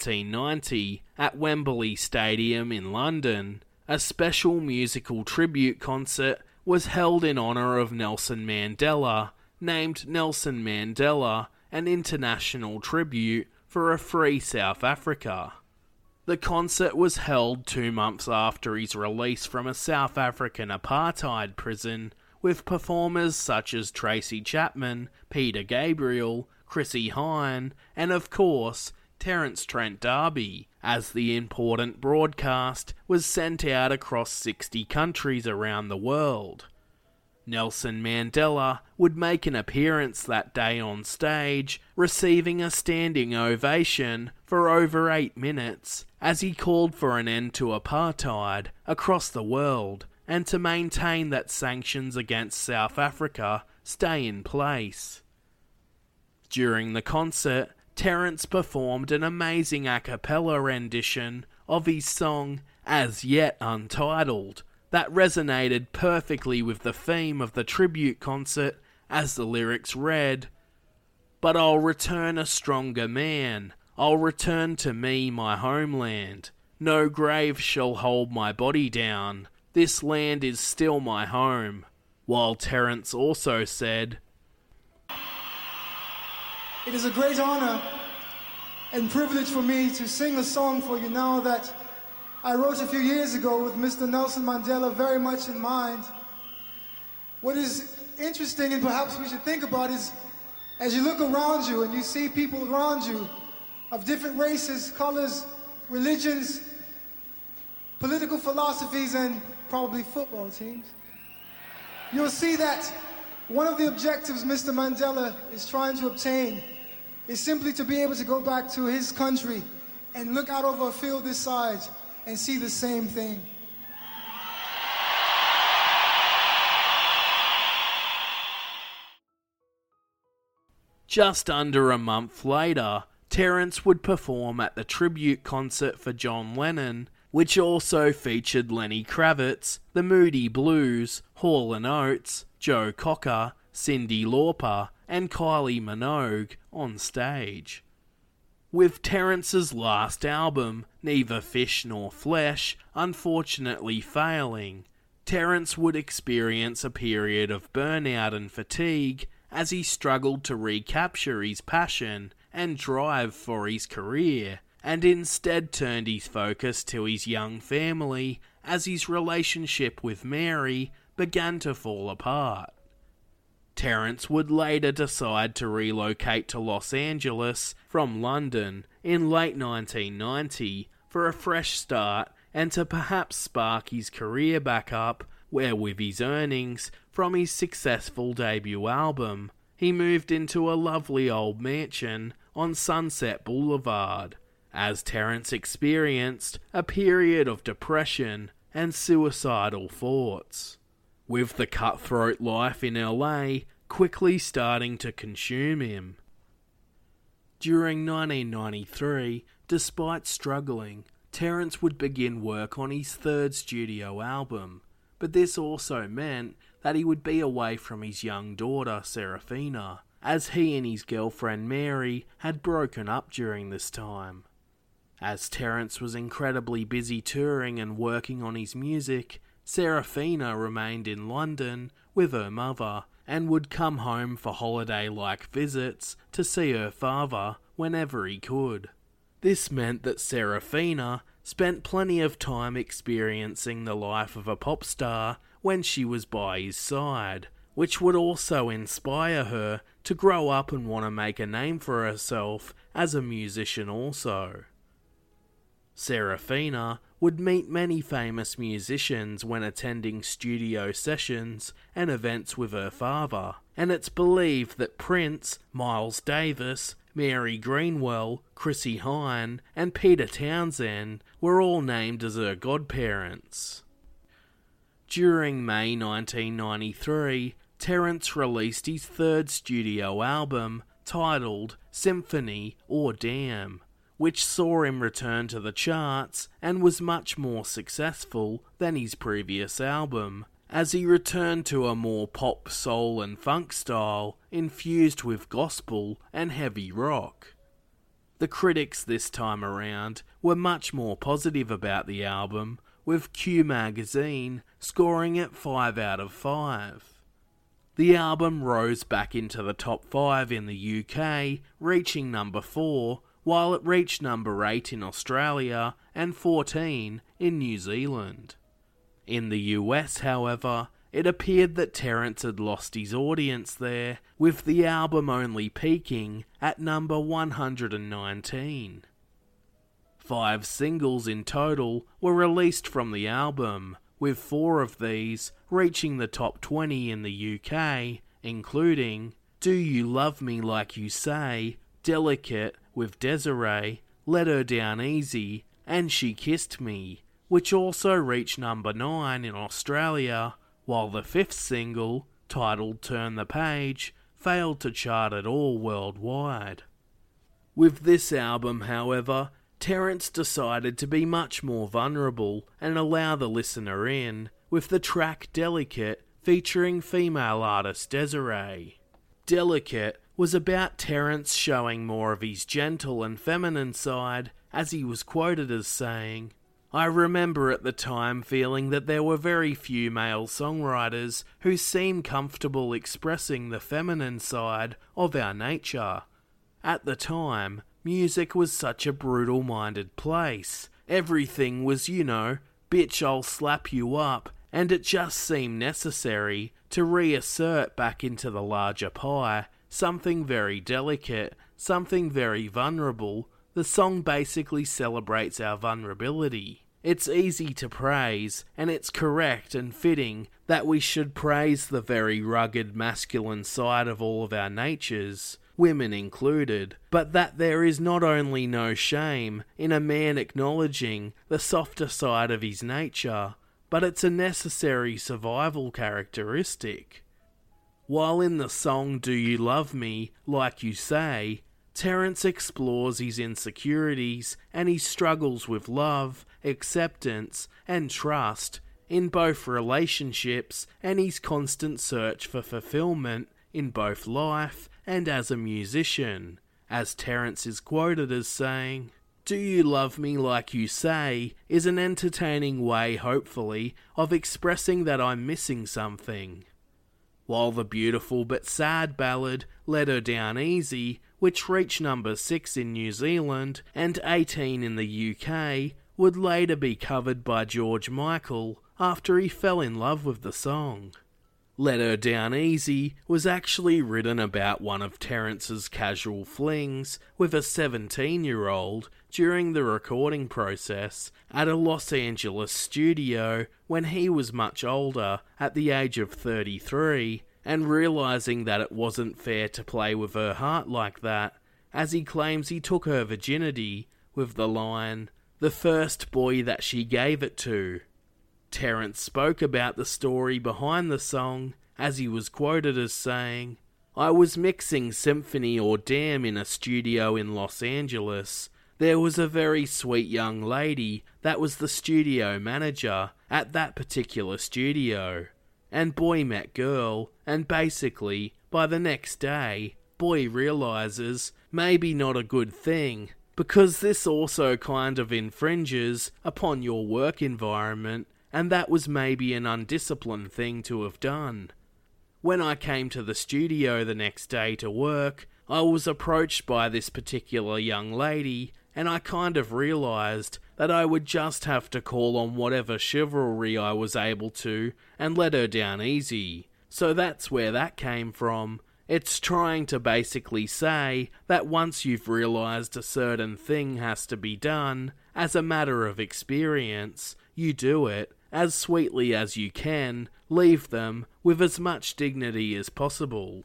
1990, at Wembley Stadium in London, a special musical tribute concert was held in honour of Nelson Mandela, named Nelson Mandela, an international tribute for a free South Africa. The concert was held 2 months after his release from a South African apartheid prison, with performers such as Tracy Chapman, Peter Gabriel, Chrissie Hynde, and of course, Terence Trent D'Arby, as the important broadcast was sent out across 60 countries around the world. Nelson Mandela would make an appearance that day on stage, receiving a standing ovation for over 8 minutes, as he called for an end to apartheid across the world and to maintain that sanctions against South Africa stay in place. During the concert, Terence performed an amazing a cappella rendition of his song As Yet Untitled, that resonated perfectly with the theme of the tribute concert, as the lyrics read, "But I'll return a stronger man, I'll return to me my homeland. No grave shall hold my body down, this land is still my home." While Terence also said, "It is a great honor and privilege for me to sing a song for you now that I wrote a few years ago with Mr. Nelson Mandela very much in mind. What is interesting and perhaps we should think about is, as you look around you and you see people around you of different races, colors, religions, political philosophies, and probably football teams, you'll see that one of the objectives Mr. Mandela is trying to obtain is simply to be able to go back to his country and look out over a field this size and see the same thing. Just under a month later, Terence would perform at the tribute concert for John Lennon, which also featured Lenny Kravitz, the Moody Blues, Hall & Oates, Joe Cocker, Cyndi Lauper, and Kylie Minogue on stage. With Terence's last album, Neither Fish Nor Flesh, unfortunately failing, Terence would experience a period of burnout and fatigue as he struggled to recapture his passion and drive for his career, and instead turned his focus to his young family as his relationship with Mary began to fall apart. Terence would later decide to relocate to Los Angeles from London in late 1990 for a fresh start and to perhaps spark his career back up, where with his earnings from his successful debut album, he moved into a lovely old mansion on Sunset Boulevard, as Terence experienced a period of depression and suicidal thoughts, with the cutthroat life in LA quickly starting to consume him. During 1993, despite struggling, Terence would begin work on his third studio album, but this also meant that he would be away from his young daughter, Serafina, as he and his girlfriend Mary had broken up during this time. As Terence was incredibly busy touring and working on his music, Serafina remained in London with her mother and would come home for holiday-like visits to see her father whenever he could. This meant that Serafina spent plenty of time experiencing the life of a pop star when she was by his side, which would also inspire her to grow up and want to make a name for herself as a musician also. Serafina would meet many famous musicians when attending studio sessions and events with her father, and it's believed that Prince, Miles Davis, Mary Greenwell, Chrissie Hynde, and Peter Townsend were all named as her godparents. During May 1993, Terence released his third studio album, titled Symphony or Damn, which saw him return to the charts and was much more successful than his previous album, as he returned to a more pop, soul and funk style infused with gospel and heavy rock. The critics this time around were much more positive about the album, with Q Magazine scoring it 5 out of 5. The album rose back into the top 5 in the UK, reaching number 4, while it reached number 8 in Australia and 14 in New Zealand. In the US, however, it appeared that Terence had lost his audience there, with the album only peaking at number 119. 5 singles in total were released from the album, with 4 of these reaching the top 20 in the UK, including Do You Love Me Like You Say, Delicate with Desiree, Let Her Down Easy, and She Kissed Me, which also reached number 9 in Australia, while the 5th single, titled Turn the Page, failed to chart at all worldwide. With this album, however, Terence decided to be much more vulnerable and allow the listener in, with the track Delicate featuring female artist Desiree. Delicate was about Terence showing more of his gentle and feminine side, as he was quoted as saying, "I remember at the time feeling that there were very few male songwriters who seemed comfortable expressing the feminine side of our nature. At the time, music was such a brutal-minded place. Everything was, bitch, I'll slap you up, and it just seemed necessary to reassert back into the larger pie something very delicate, something very vulnerable. The song basically celebrates our vulnerability. It's easy to praise, and it's correct and fitting that we should praise the very rugged masculine side of all of our natures, women included, but that there is not only no shame in a man acknowledging the softer side of his nature, but it's a necessary survival characteristic. While in the song Do You Love Me Like You Say, Terence explores his insecurities and his struggles with love, acceptance, and trust in both relationships and his constant search for fulfillment in both life and as a musician, as Terence is quoted as saying, "Do you love me like you say" is an entertaining way, hopefully, of expressing that I'm missing something. While the beautiful but sad ballad Let Her Down Easy, which reached number 6 in New Zealand and 18 in the UK, would later be covered by George Michael after he fell in love with the song. Let Her Down Easy was actually written about one of Terence's casual flings with a 17-year-old during the recording process at a Los Angeles studio when he was much older, at the age of 33, and realising that it wasn't fair to play with her heart like that, as he claims he took her virginity with the line, "the first boy that she gave it to." Terence spoke about the story behind the song, as he was quoted as saying, "I was mixing Symphony or Damn in a studio in Los Angeles. There was a very sweet young lady that was the studio manager at that particular studio. And boy met girl, and basically, by the next day, boy realises maybe not a good thing, because this also kind of infringes upon your work environment, and that was maybe an undisciplined thing to have done. When I came to the studio the next day to work, I was approached by this particular young lady, and I kind of realised that I would just have to call on whatever chivalry I was able to and let her down easy. So that's where that came from. It's trying to basically say that once you've realised a certain thing has to be done, as a matter of experience, you do it as sweetly as you can, leave them with as much dignity as possible."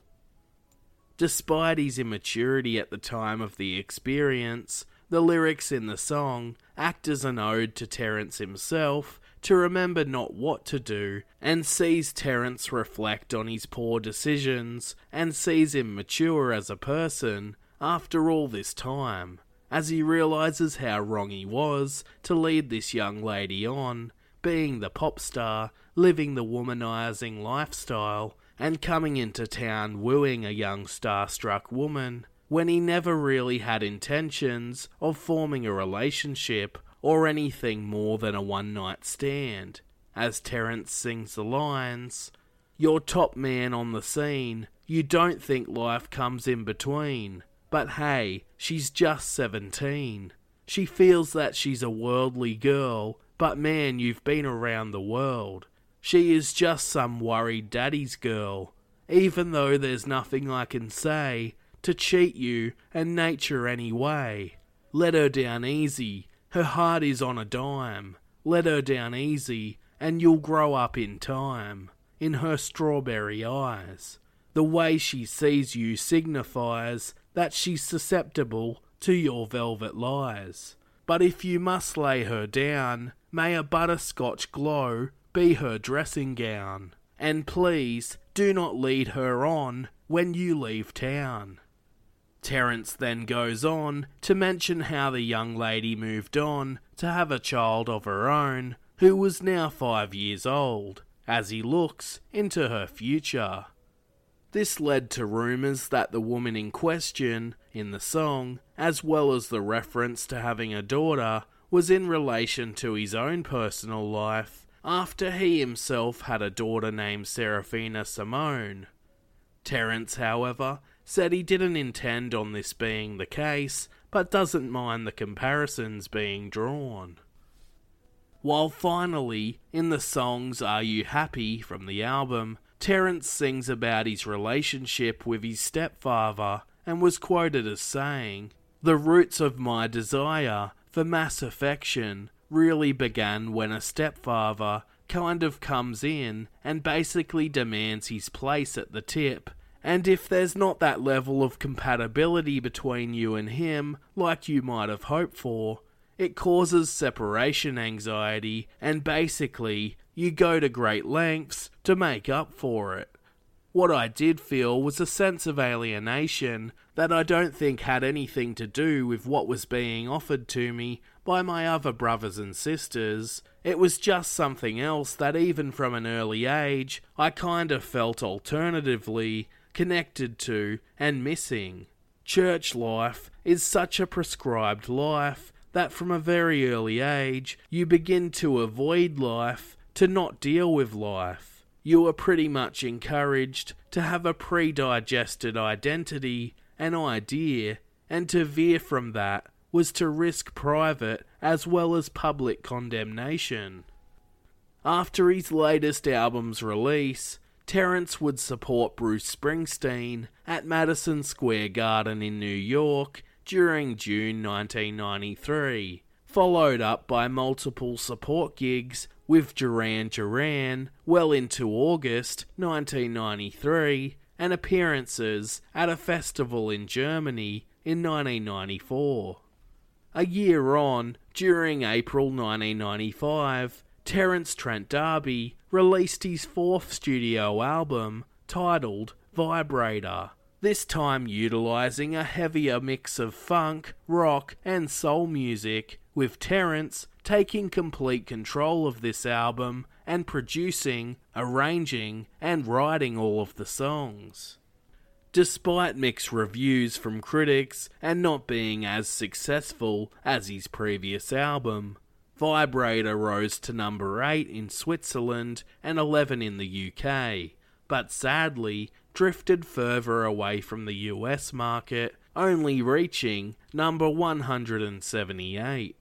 Despite his immaturity at the time of the experience, the lyrics in the song act as an ode to Terence himself to remember not what to do, and sees Terence reflect on his poor decisions and sees him mature as a person after all this time, as he realises how wrong he was to lead this young lady on, being the pop star, living the womanizing lifestyle, and coming into town wooing a young starstruck woman, when he never really had intentions of forming a relationship or anything more than a one-night stand. As Terence sings the lines, "You're top man on the scene, you don't think life comes in between, but hey, she's just 17. She feels that she's a worldly girl, but man, you've been around the world. She is just some worried daddy's girl, even though there's nothing I can say to cheat you and nature anyway. Let her down easy, her heart is on a dime. Let her down easy, and you'll grow up in time. In her strawberry eyes, the way she sees you signifies that she's susceptible to your velvet lies. But if you must lay her down, may a butterscotch glow be her dressing gown. And please, do not lead her on when you leave town." Terence then goes on to mention how the young lady moved on to have a child of her own, who was now 5 years old, as he looks into her future. This led to rumours that the woman in question in the song, as well as the reference to having a daughter, was in relation to his own personal life, after he himself had a daughter named Serafina Simone. Terence, however, said he didn't intend on this being the case, but doesn't mind the comparisons being drawn. While finally, in the songs Are You Happy from the album, Terence sings about his relationship with his stepfather and was quoted as saying, "The roots of my desire for mass affection really began when a stepfather kind of comes in and basically demands his place at the tip, and if there's not that level of compatibility between you and him like you might have hoped for, it causes separation anxiety, and basically you go to great lengths to make up for it. What I did feel was a sense of alienation that I don't think had anything to do with what was being offered to me by my other brothers and sisters. It was just something else that even from an early age I kind of felt alternatively connected to and missing. Church life is such a prescribed life that from a very early age you begin to avoid life, to not deal with life. You are pretty much encouraged to have a pre-digested identity, an idea, and to veer from that was to risk private as well as public condemnation. After his latest album's release, Terence would support Bruce Springsteen at Madison Square Garden in New York during June 1993, followed up by multiple support gigs with Duran Duran well into August 1993 and appearances at a festival in Germany in 1994. A year on, during April 1995, Terence Trent D'Arby released his fourth studio album titled Vibrator, this time utilising a heavier mix of funk, rock and soul music, with Terence taking complete control of this album and producing, arranging and writing all of the songs. Despite mixed reviews from critics and not being as successful as his previous album, Vibrator rose to number 8 in Switzerland and 11 in the UK, but sadly drifted further away from the US market, only reaching number 178.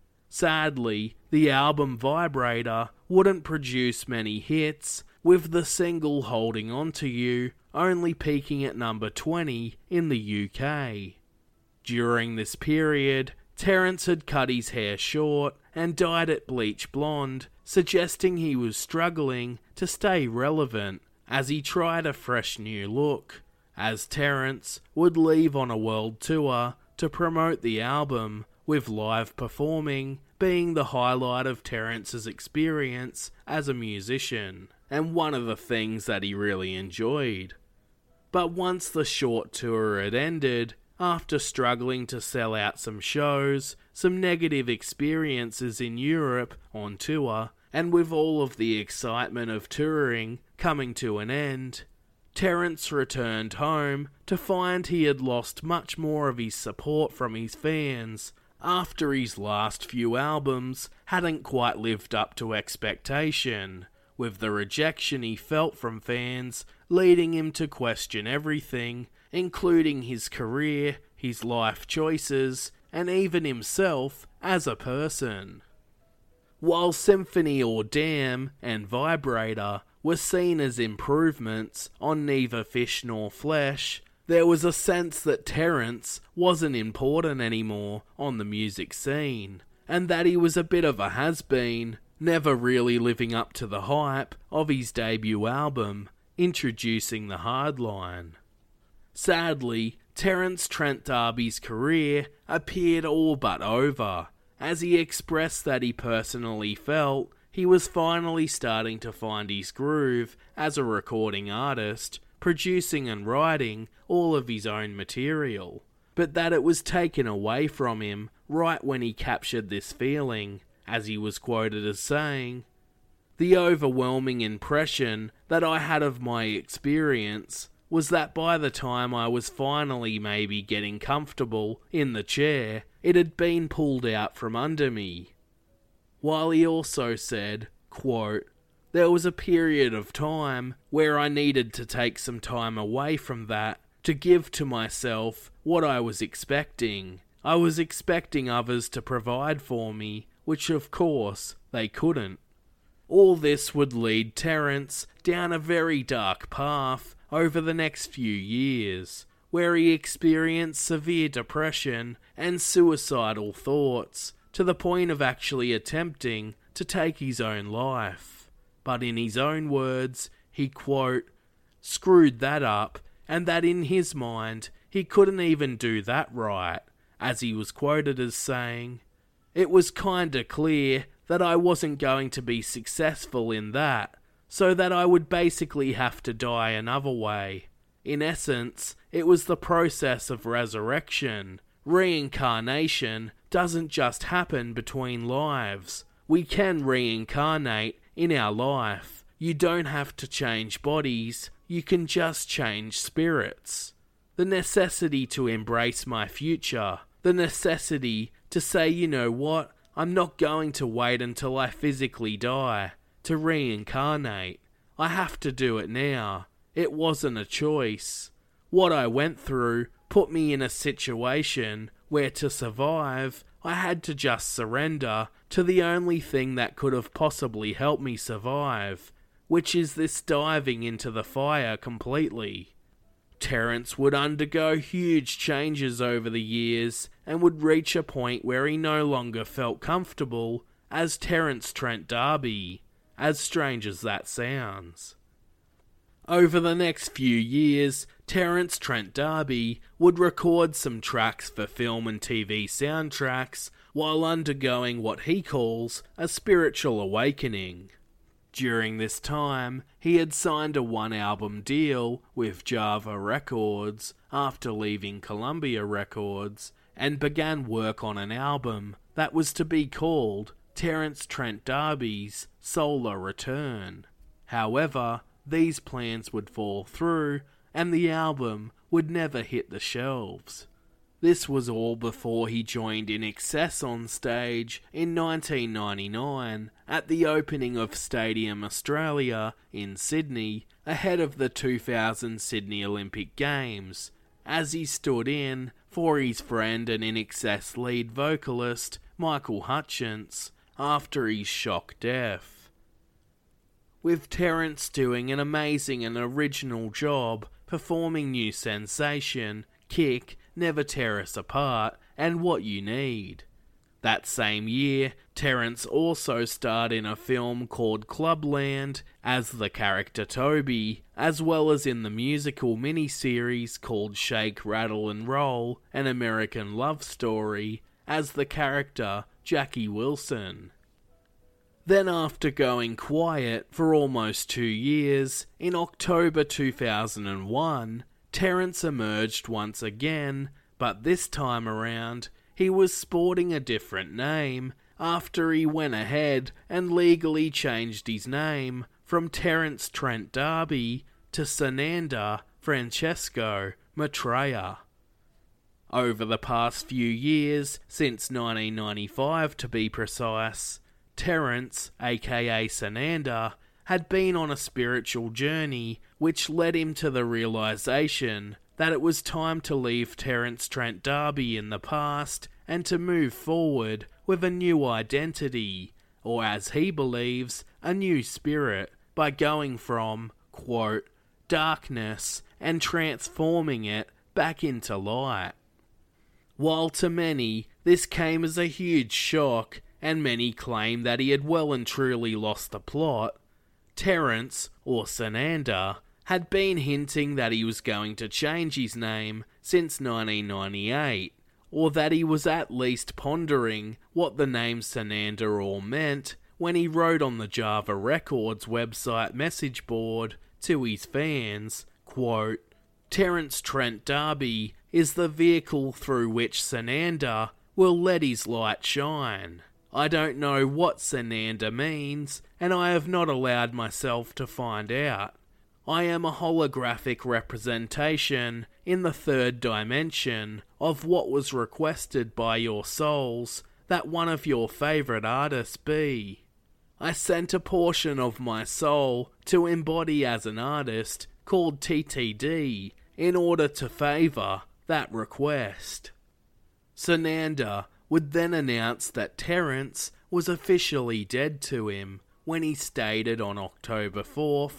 Sadly, the album Vibrator wouldn't produce many hits, with the single Holding On To You only peaking at number 20 in the UK. During this period, Terence had cut his hair short and dyed it bleach blonde, suggesting he was struggling to stay relevant as he tried a fresh new look, as Terence would leave on a world tour to promote the album, with live performing being the highlight of Terence's experience as a musician, and one of the things that he really enjoyed. But once the short tour had ended, after struggling to sell out some shows, some negative experiences in Europe on tour, and with all of the excitement of touring coming to an end, Terence returned home to find he had lost much more of his support from his fans after his last few albums hadn't quite lived up to expectation, with the rejection he felt from fans leading him to question everything, including his career, his life choices, and even himself as a person. While Symphony or Damn and Vibrator were seen as improvements on Neither Fish Nor Flesh, there was a sense that Terence wasn't important anymore on the music scene, and that he was a bit of a has-been, never really living up to the hype of his debut album, Introducing the Hardline. Sadly, Terence Trent D'Arby's career appeared all but over, as he expressed that he personally felt he was finally starting to find his groove as a recording artist, producing and writing all of his own material, but that it was taken away from him right when he captured this feeling, as he was quoted as saying, "The overwhelming impression that I had of my experience was that by the time I was finally maybe getting comfortable in the chair, it had been pulled out from under me." While he also said, quote, "There was a period of time where I needed to take some time away from that to give to myself what I was expecting. I was expecting others to provide for me, which of course they couldn't." All this would lead Terence down a very dark path over the next few years, where he experienced severe depression and suicidal thoughts, to the point of actually attempting to take his own life. But in his own words, he, quote, "screwed that up, and that in his mind, he couldn't even do that right," as he was quoted as saying, "It was kinda clear that I wasn't going to be successful in that, so that I would basically have to die another way. In essence, it was the process of resurrection. Reincarnation doesn't just happen between lives. We can reincarnate in our life. You don't have to change bodies, you can just change spirits. The necessity to embrace my future. The necessity to say, you know what, I'm not going to wait until I physically die to reincarnate. I have to do it now. It wasn't a choice. What I went through put me in a situation where to survive, I had to just surrender to the only thing that could have possibly helped me survive, which is this diving into the fire completely. Terence would undergo huge changes over the years and would reach a point where he no longer felt comfortable as Terence Trent D'Arby, as strange as that sounds. Over the next few years, Terence Trent D'Arby would record some tracks for film and TV soundtracks while undergoing what he calls a spiritual awakening. During this time, he had signed a one-album deal with Java Records after leaving Columbia Records and began work on an album that was to be called Terence Trent D'Arby's Solar Return. However, these plans would fall through and the album would never hit the shelves. This was all before he joined INXS on stage in 1999 at the opening of Stadium Australia in Sydney ahead of the 2000 Sydney Olympic Games, as he stood in for his friend and INXS lead vocalist Michael Hutchence after his shock death. With Terence doing an amazing and original job performing New Sensation, Kick, Never Tear Us Apart, and What You Need. That same year, Terence also starred in a film called Clubland as the character Toby, as well as in the musical miniseries called Shake, Rattle and Roll, An American Love Story, as the character Jackie Wilson. Then after going quiet for almost 2 years, in October 2001, Terence emerged once again, but this time around, he was sporting a different name after he went ahead and legally changed his name from Terence Trent D'Arby to Sananda Francesco Maitreya. Over the past few years, since 1995 to be precise, Terence, aka Sananda, had been on a spiritual journey which led him to the realization that it was time to leave Terence Trent D'Arby in the past and to move forward with a new identity, or as he believes, a new spirit, by going from, quote, darkness and transforming it back into light. While to many this came as a huge shock, and many claim that he had well and truly lost the plot, Terence, or Sananda, had been hinting that he was going to change his name since 1998, or that he was at least pondering what the name Sananda all meant when he wrote on the Java Records website message board to his fans, quote, Terence Trent D'Arby is the vehicle through which Sananda will let his light shine. I don't know what Sananda means, and I have not allowed myself to find out. I am a holographic representation in the third dimension of what was requested by your souls that one of your favourite artists be. I sent a portion of my soul to embody as an artist called TTD in order to favour that request. Sananda would then announce that Terence was officially dead to him when he stated on October 4th,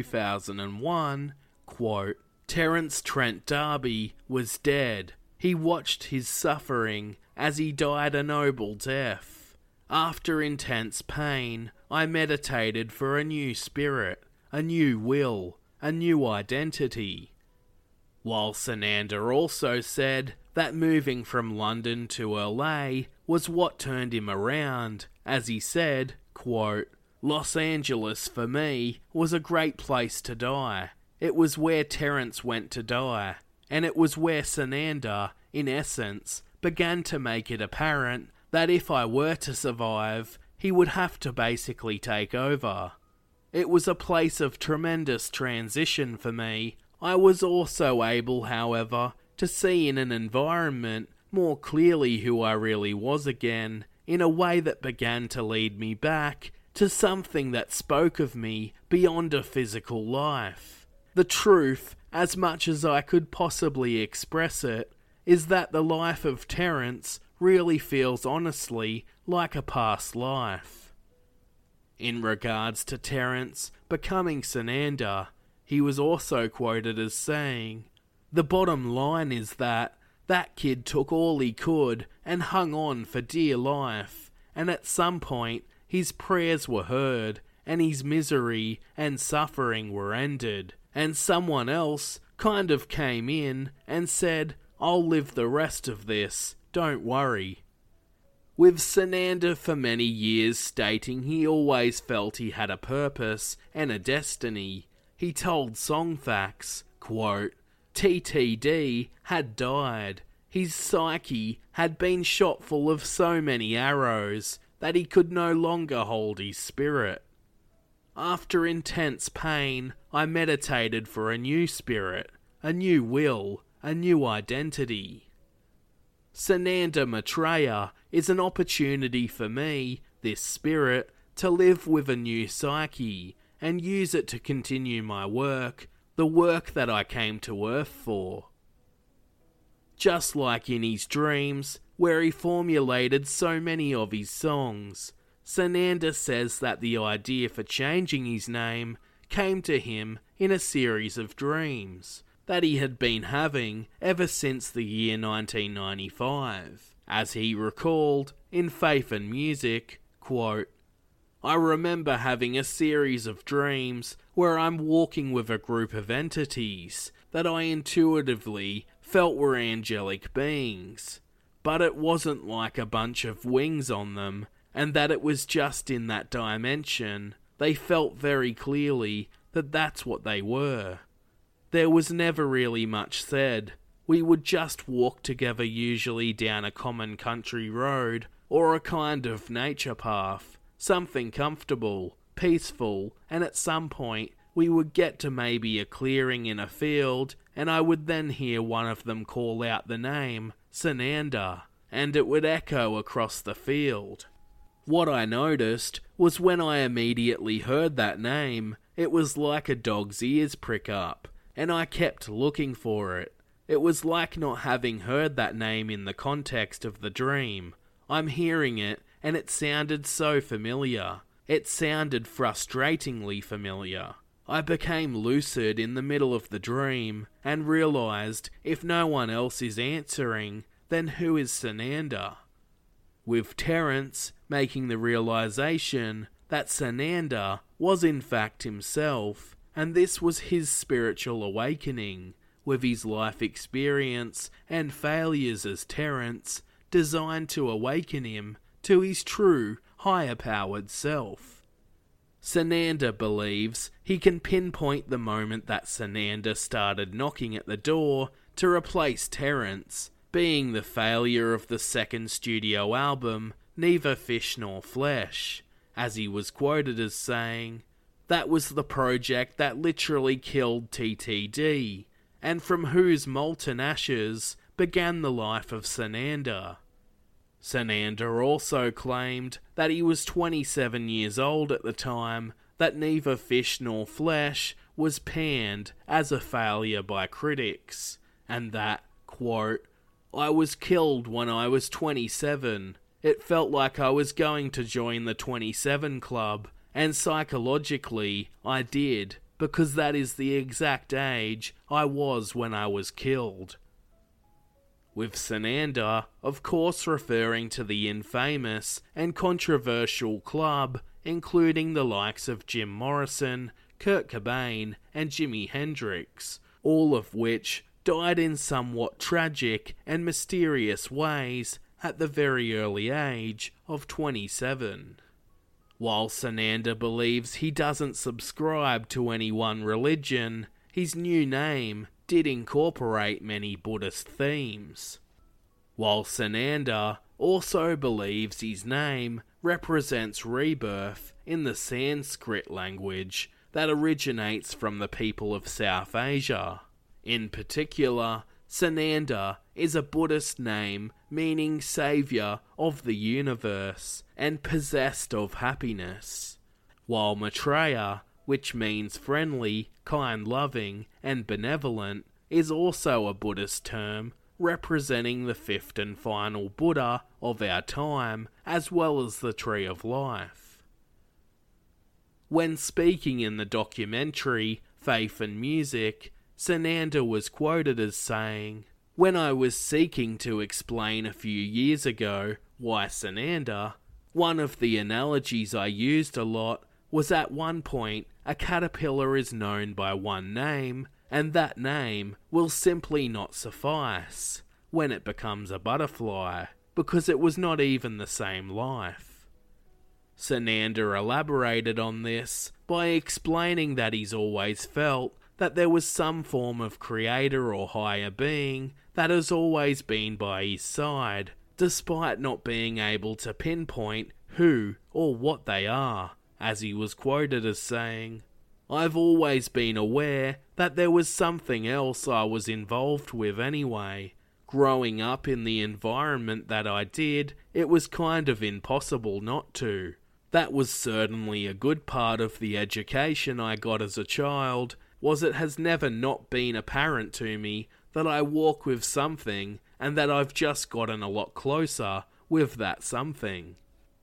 2001, quote, Terence Trent D'Arby was dead. He watched his suffering as he died a noble death. After intense pain, I meditated for a new spirit, a new will, a new identity. While Sananda also said that moving from London to LA was what turned him around, as he said, quote, Los Angeles, for me, was a great place to die. It was where Terence went to die, and it was where Sananda, in essence, began to make it apparent that if I were to survive, he would have to basically take over. It was a place of tremendous transition for me. I was also able, however, to see in an environment more clearly who I really was again, in a way that began to lead me back to something that spoke of me beyond a physical life. The truth, as much as I could possibly express it, is that the life of Terence really feels honestly like a past life. In regards to Terence becoming Sananda, he was also quoted as saying, "The bottom line is that kid took all he could and hung on for dear life, and at some point his prayers were heard and his misery and suffering were ended, and someone else kind of came in and said, 'I'll live the rest of this, don't worry.'" With Sananda for many years stating he always felt he had a purpose and a destiny, he told Songfacts, quote, "TTD had died. His psyche had been shot full of so many arrows that he could no longer hold his spirit. After intense pain, I meditated for a new spirit, a new will, a new identity. Sananda Maitreya is an opportunity for me, this spirit, to live with a new psyche and use it to continue my work, the work that I came to Earth for." Just like in his dreams, where he formulated so many of his songs, Sananda says that the idea for changing his name came to him in a series of dreams that he had been having ever since the year 1995. As he recalled, in Faith and Music, quote, "I remember having a series of dreams where I'm walking with a group of entities that I intuitively felt were angelic beings, but it wasn't like a bunch of wings on them, and that it was just in that dimension. They felt very clearly that that's what they were. There was never really much said. We would just walk together, usually down a common country road or a kind of nature path, something comfortable, peaceful, and at some point we would get to maybe a clearing in a field, and I would then hear one of them call out the name, Sananda, and it would echo across the field. What I noticed was when I immediately heard that name, it was like a dog's ears prick up, and I kept looking for it. It was like not having heard that name in the context of the dream. I'm hearing it, and it sounded so familiar. It sounded frustratingly familiar. I became lucid in the middle of the dream, and realized if no one else is answering, then who is Sananda? With Terence making the realization that Sananda was in fact himself, and this was his spiritual awakening, with his life experience and failures as Terence designed to awaken him to his true, higher-powered self. Sananda believes he can pinpoint the moment that Sananda started knocking at the door to replace Terence, being the failure of the second studio album, Neither Fish Nor Flesh, as he was quoted as saying, "That was the project that literally killed TTD, and from whose molten ashes began the life of Sananda." Sananda also claimed that he was 27 years old at the time that Neither Fish Nor Flesh was panned as a failure by critics, and that, quote, "I was killed when I was 27. It felt like I was going to join the 27 Club, and psychologically I did, because that is the exact age I was when I was killed." With Sananda, of course referring to the infamous and controversial club, including the likes of Jim Morrison, Kurt Cobain, and Jimi Hendrix, all of which died in somewhat tragic and mysterious ways at the very early age of 27. While Sananda believes he doesn't subscribe to any one religion, his new name did incorporate many Buddhist themes. While Sananda also believes his name represents rebirth in the Sanskrit language that originates from the people of South Asia. In particular, Sananda is a Buddhist name meaning saviour of the universe and possessed of happiness, while Maitreya, which means friendly, kind-loving and benevolent, is also a Buddhist term representing the fifth and final Buddha of our time, as well as the Tree of Life. When speaking in the documentary Faith and Music, Sananda was quoted as saying, "When I was seeking to explain a few years ago why Sananda, one of the analogies I used a lot was at one point a caterpillar is known by one name, and that name will simply not suffice when it becomes a butterfly, because it was not even the same life." Sananda elaborated on this by explaining that he's always felt that there was some form of creator or higher being that has always been by his side, despite not being able to pinpoint who or what they are, as he was quoted as saying, "I've always been aware that there was something else I was involved with anyway. Growing up in the environment that I did, it was kind of impossible not to. That was certainly a good part of the education I got as a child, was it has never not been apparent to me that I walk with something and that I've just gotten a lot closer with that something."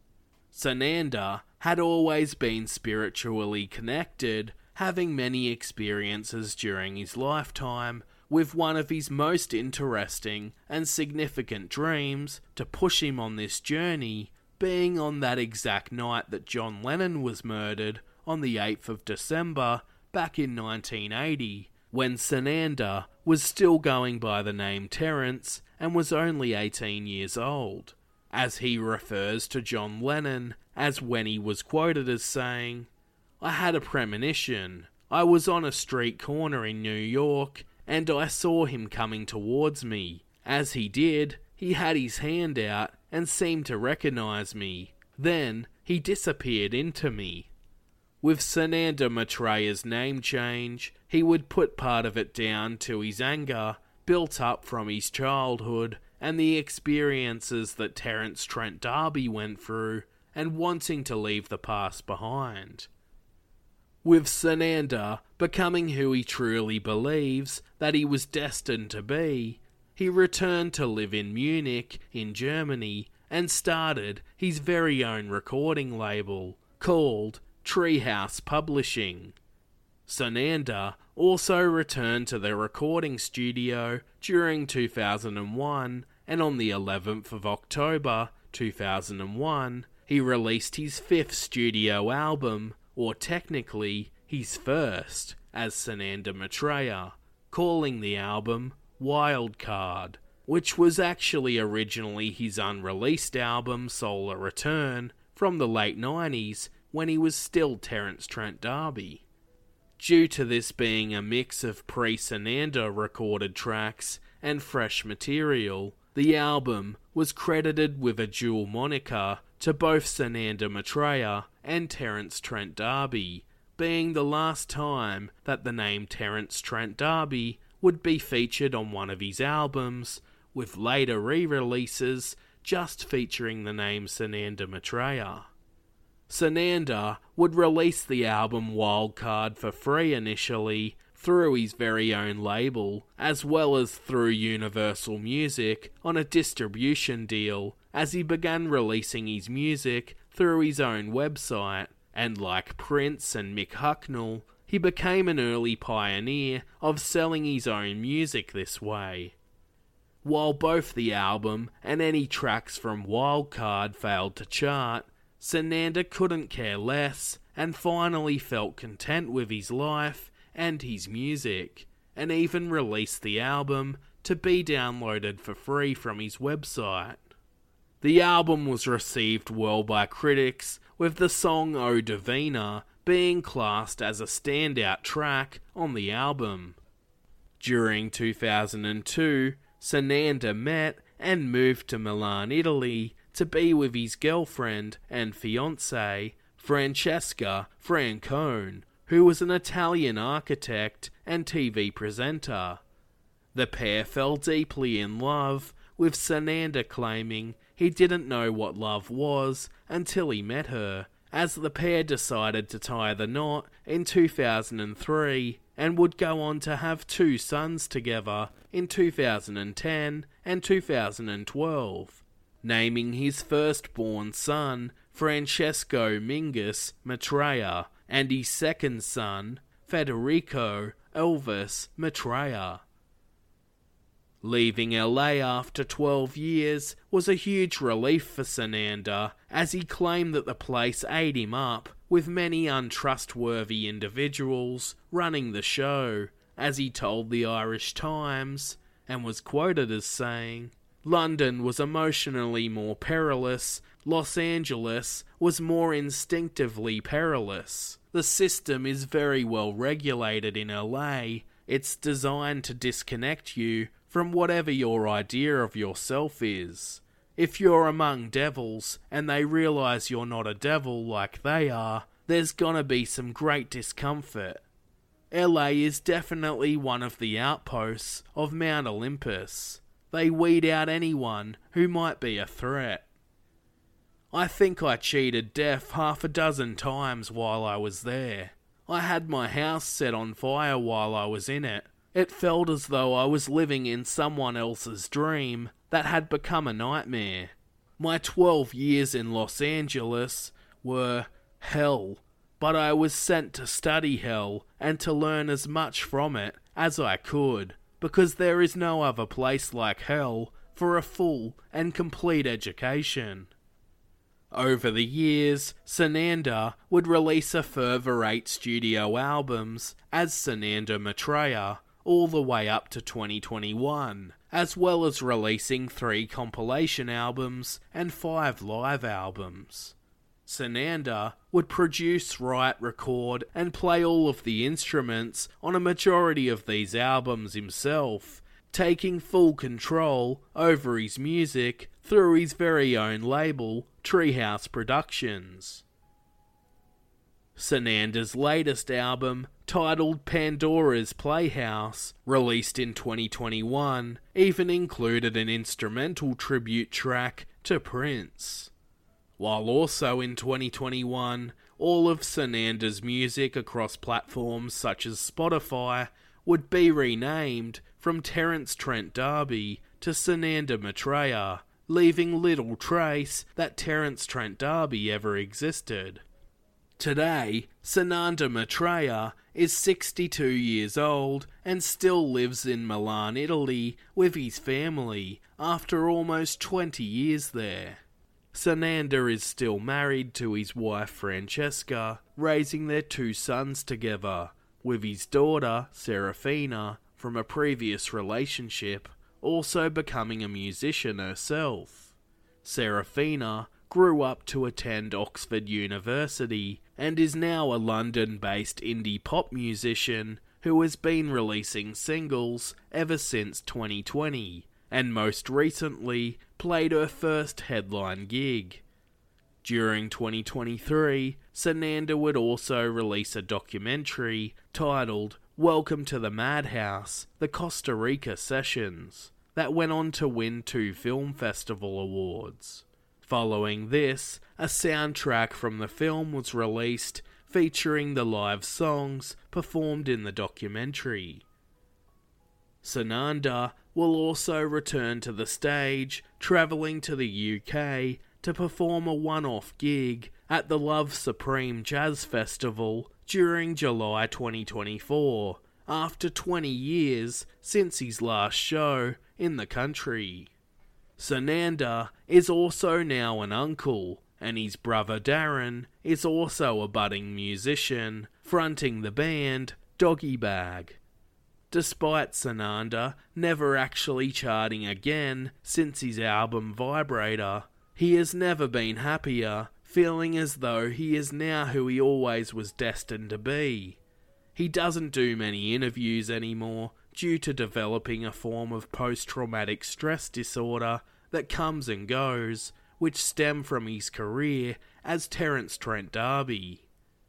Sananda had always been spiritually connected, having many experiences during his lifetime, with one of his most interesting and significant dreams to push him on this journey being on that exact night that John Lennon was murdered on the 8th of December back in 1980, when Sananda was still going by the name Terence and was only 18 years old, as he refers to John Lennon as when he was quoted as saying, "I had a premonition. I was on a street corner in New York and I saw him coming towards me. As he did, he had his hand out and seemed to recognize me. Then he disappeared into me." With Sananda Maitreya's name change, he would put part of it down to his anger built up from his childhood and the experiences that Terence Trent D'Arby went through, and wanting to leave the past behind. With Sananda becoming who he truly believes that he was destined to be, he returned to live in Munich, in Germany, and started his very own recording label, called Treehouse Publishing. Sananda also returned to the recording studio during 2001, and on the 11th of October 2001, he released his 5th studio album, or technically his first, as Sananda Maitreya, calling the album Wildcard, which was actually originally his unreleased album Solar Return from the late 90s when he was still Terence Trent D'Arby. Due to this being a mix of pre-Sananda recorded tracks and fresh material, the album was credited with a dual moniker to both Sananda Maitreya and Terence Trent D'Arby, being the last time that the name Terence Trent D'Arby would be featured on one of his albums, with later re-releases just featuring the name Sananda Maitreya. Sananda would release the album Wildcard for free initially through his very own label, as well as through Universal Music on a distribution deal, as he began releasing his music through his own website, and like Prince and Mick Hucknall, he became an early pioneer of selling his own music this way. While both the album and any tracks from Wildcard failed to chart, Sananda couldn't care less and finally felt content with his life and his music, and even released the album to be downloaded for free from his website. The album was received well by critics, with the song O Divina being classed as a standout track on the album. During 2002, Sananda met and moved to Milan, Italy to be with his girlfriend and fiancée, Francesca Francone, who was an Italian architect and TV presenter. The pair fell deeply in love, with Sananda claiming he didn't know what love was until he met her, as the pair decided to tie the knot in 2003 and would go on to have 2 sons together in 2010 and 2012, naming his firstborn son Francesco Mingus Maitreya and his second son Federico Elvis Maitreya. Leaving LA after 12 years was a huge relief for Sananda, as he claimed that the place ate him up, with many untrustworthy individuals running the show, as he told the Irish Times, and was quoted as saying, "London was emotionally more perilous, Los Angeles was more instinctively perilous. The system is very well regulated in LA, it's designed to disconnect you from whatever your idea of yourself is. If you're among devils and they realise you're not a devil like they are, there's gonna be some great discomfort. LA is definitely one of the outposts of Mount Olympus. They weed out anyone who might be a threat. I think I cheated death 6 times while I was there. I had my house set on fire while I was in it. It felt as though I was living in someone else's dream that had become a nightmare. My 12 years in Los Angeles were hell, but I was sent to study hell and to learn as much from it as I could, because there is no other place like hell for a full and complete education." Over the years, Sananda would release a further 8 studio albums as Sananda Maitreya, all the way up to 2021, as well as releasing 3 compilation albums and 5 live albums. Sananda would produce, write, record, and play all of the instruments on a majority of these albums himself, taking full control over his music through his very own label, Treehouse Productions. Sananda's latest album, titled Pandora's Playhouse, released in 2021, even included an instrumental tribute track to Prince. While also in 2021, all of Sananda's music across platforms such as Spotify would be renamed from Terence Trent D'Arby to Sananda Maitreya, leaving little trace that Terence Trent D'Arby ever existed. Today, Sananda Maitreya is 62 years old and still lives in Milan, Italy with his family after almost 20 years there. Sananda is still married to his wife Francesca, raising their 2 sons together, with his daughter Serafina from a previous relationship also becoming a musician herself. Serafina grew up to attend Oxford University and is now a London-based indie pop musician who has been releasing singles ever since 2020, and most recently played her first headline gig. During 2023, Sananda would also release a documentary titled Welcome to the Madhouse, the Costa Rica Sessions, that went on to win 2 film festival awards. Following this, a soundtrack from the film was released featuring the live songs performed in the documentary. Sananda will also return to the stage, travelling to the UK to perform a one-off gig at the Love Supreme Jazz Festival during July 2024, after 20 years since his last show in the country. Sananda is also now an uncle, and his brother Darren is also a budding musician, fronting the band Doggy Bag. Despite Sananda never actually charting again since his album Vibrator, He has never been happier, feeling as though he is now who he always was destined to be. He doesn't do many interviews anymore due to developing a form of post-traumatic stress disorder that comes and goes, which stem from his career as Terence Trent D'Arby.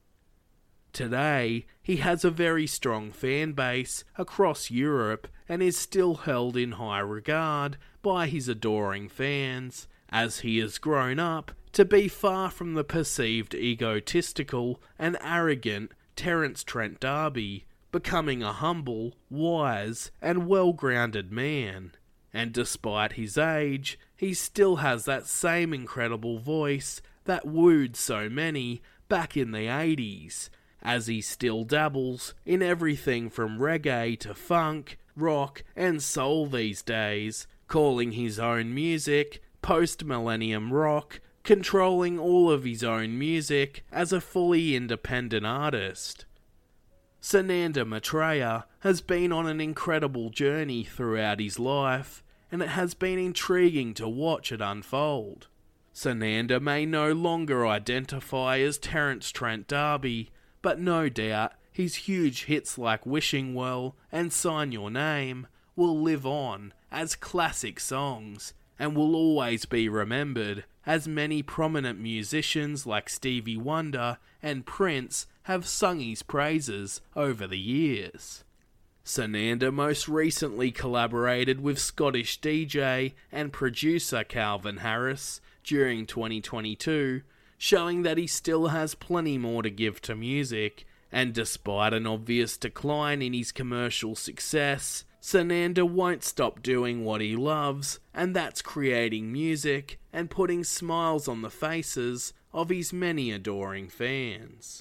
Today, he has a very strong fan base across Europe and is still held in high regard by his adoring fans, as he has grown up to be far from the perceived egotistical and arrogant Terence Trent D'Arby, becoming a humble, wise, and well-grounded man. And despite his age, he still has that same incredible voice that wooed so many back in the 80s, as he still dabbles in everything from reggae to funk, rock, and soul these days, calling his own music post-millennium rock, controlling all of his own music as a fully independent artist. Sananda Maitreya has been on an incredible journey throughout his life, and it has been intriguing to watch it unfold. Sananda may no longer identify as Terence Trent D'Arby, but no doubt his huge hits like Wishing Well and Sign Your Name will live on as classic songs, and will always be remembered, as many prominent musicians like Stevie Wonder and Prince have sung his praises over the years. Sananda most recently collaborated with Scottish DJ and producer Calvin Harris during 2022, showing that he still has plenty more to give to music, and despite an obvious decline in his commercial success, Sananda won't stop doing what he loves, and that's creating music and putting smiles on the faces of his many adoring fans.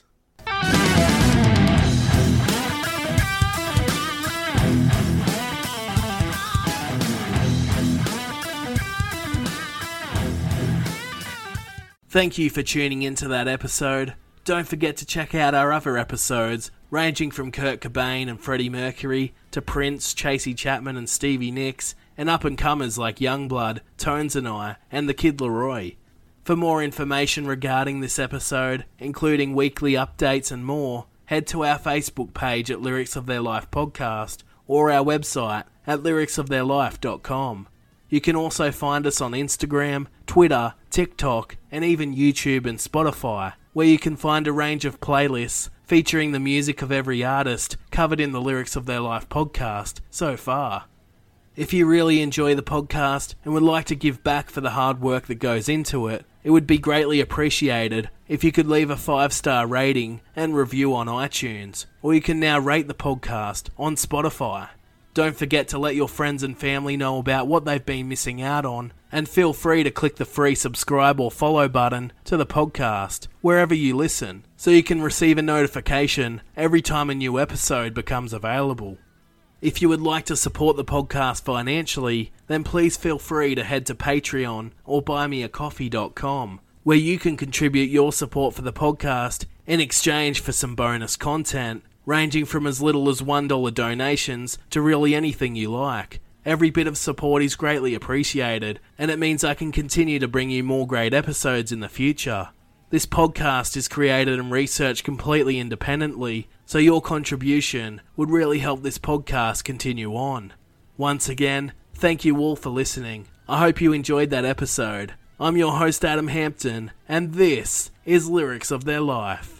Thank you for tuning into that episode. Don't forget to check out our other episodes, ranging from Kurt Cobain and Freddie Mercury to Prince, Chasey Chapman and Stevie Nicks, and up-and-comers like Youngblood, Tones and I, and the Kid Laroi. For more information regarding this episode, including weekly updates and more, head to our Facebook page at Lyrics of Their Life Podcast, or our website at lyricsoftheirlife.com. You can also find us on Instagram, Twitter, TikTok, and even YouTube and Spotify, where you can find a range of playlists featuring the music of every artist covered in the Lyrics of Their Life podcast so far. If you really enjoy the podcast and would like to give back for the hard work that goes into it, it would be greatly appreciated if you could leave a 5-star rating and review on iTunes, or you can now rate the podcast on Spotify. Don't forget to let your friends and family know about what they've been missing out on, and feel free to click the free subscribe or follow button to the podcast wherever you listen, so you can receive a notification every time a new episode becomes available. If you would like to support the podcast financially, then please feel free to head to Patreon or buymeacoffee.com, where you can contribute your support for the podcast in exchange for some bonus content, ranging from as little as $1 donations to really anything you like. Every bit of support is greatly appreciated, and it means I can continue to bring you more great episodes in the future. This podcast is created and researched completely independently, so your contribution would really help this podcast continue on. Once again, thank you all for listening. I hope you enjoyed that episode. I'm your host Adam Hampton, and this is Lyrics of Their Life.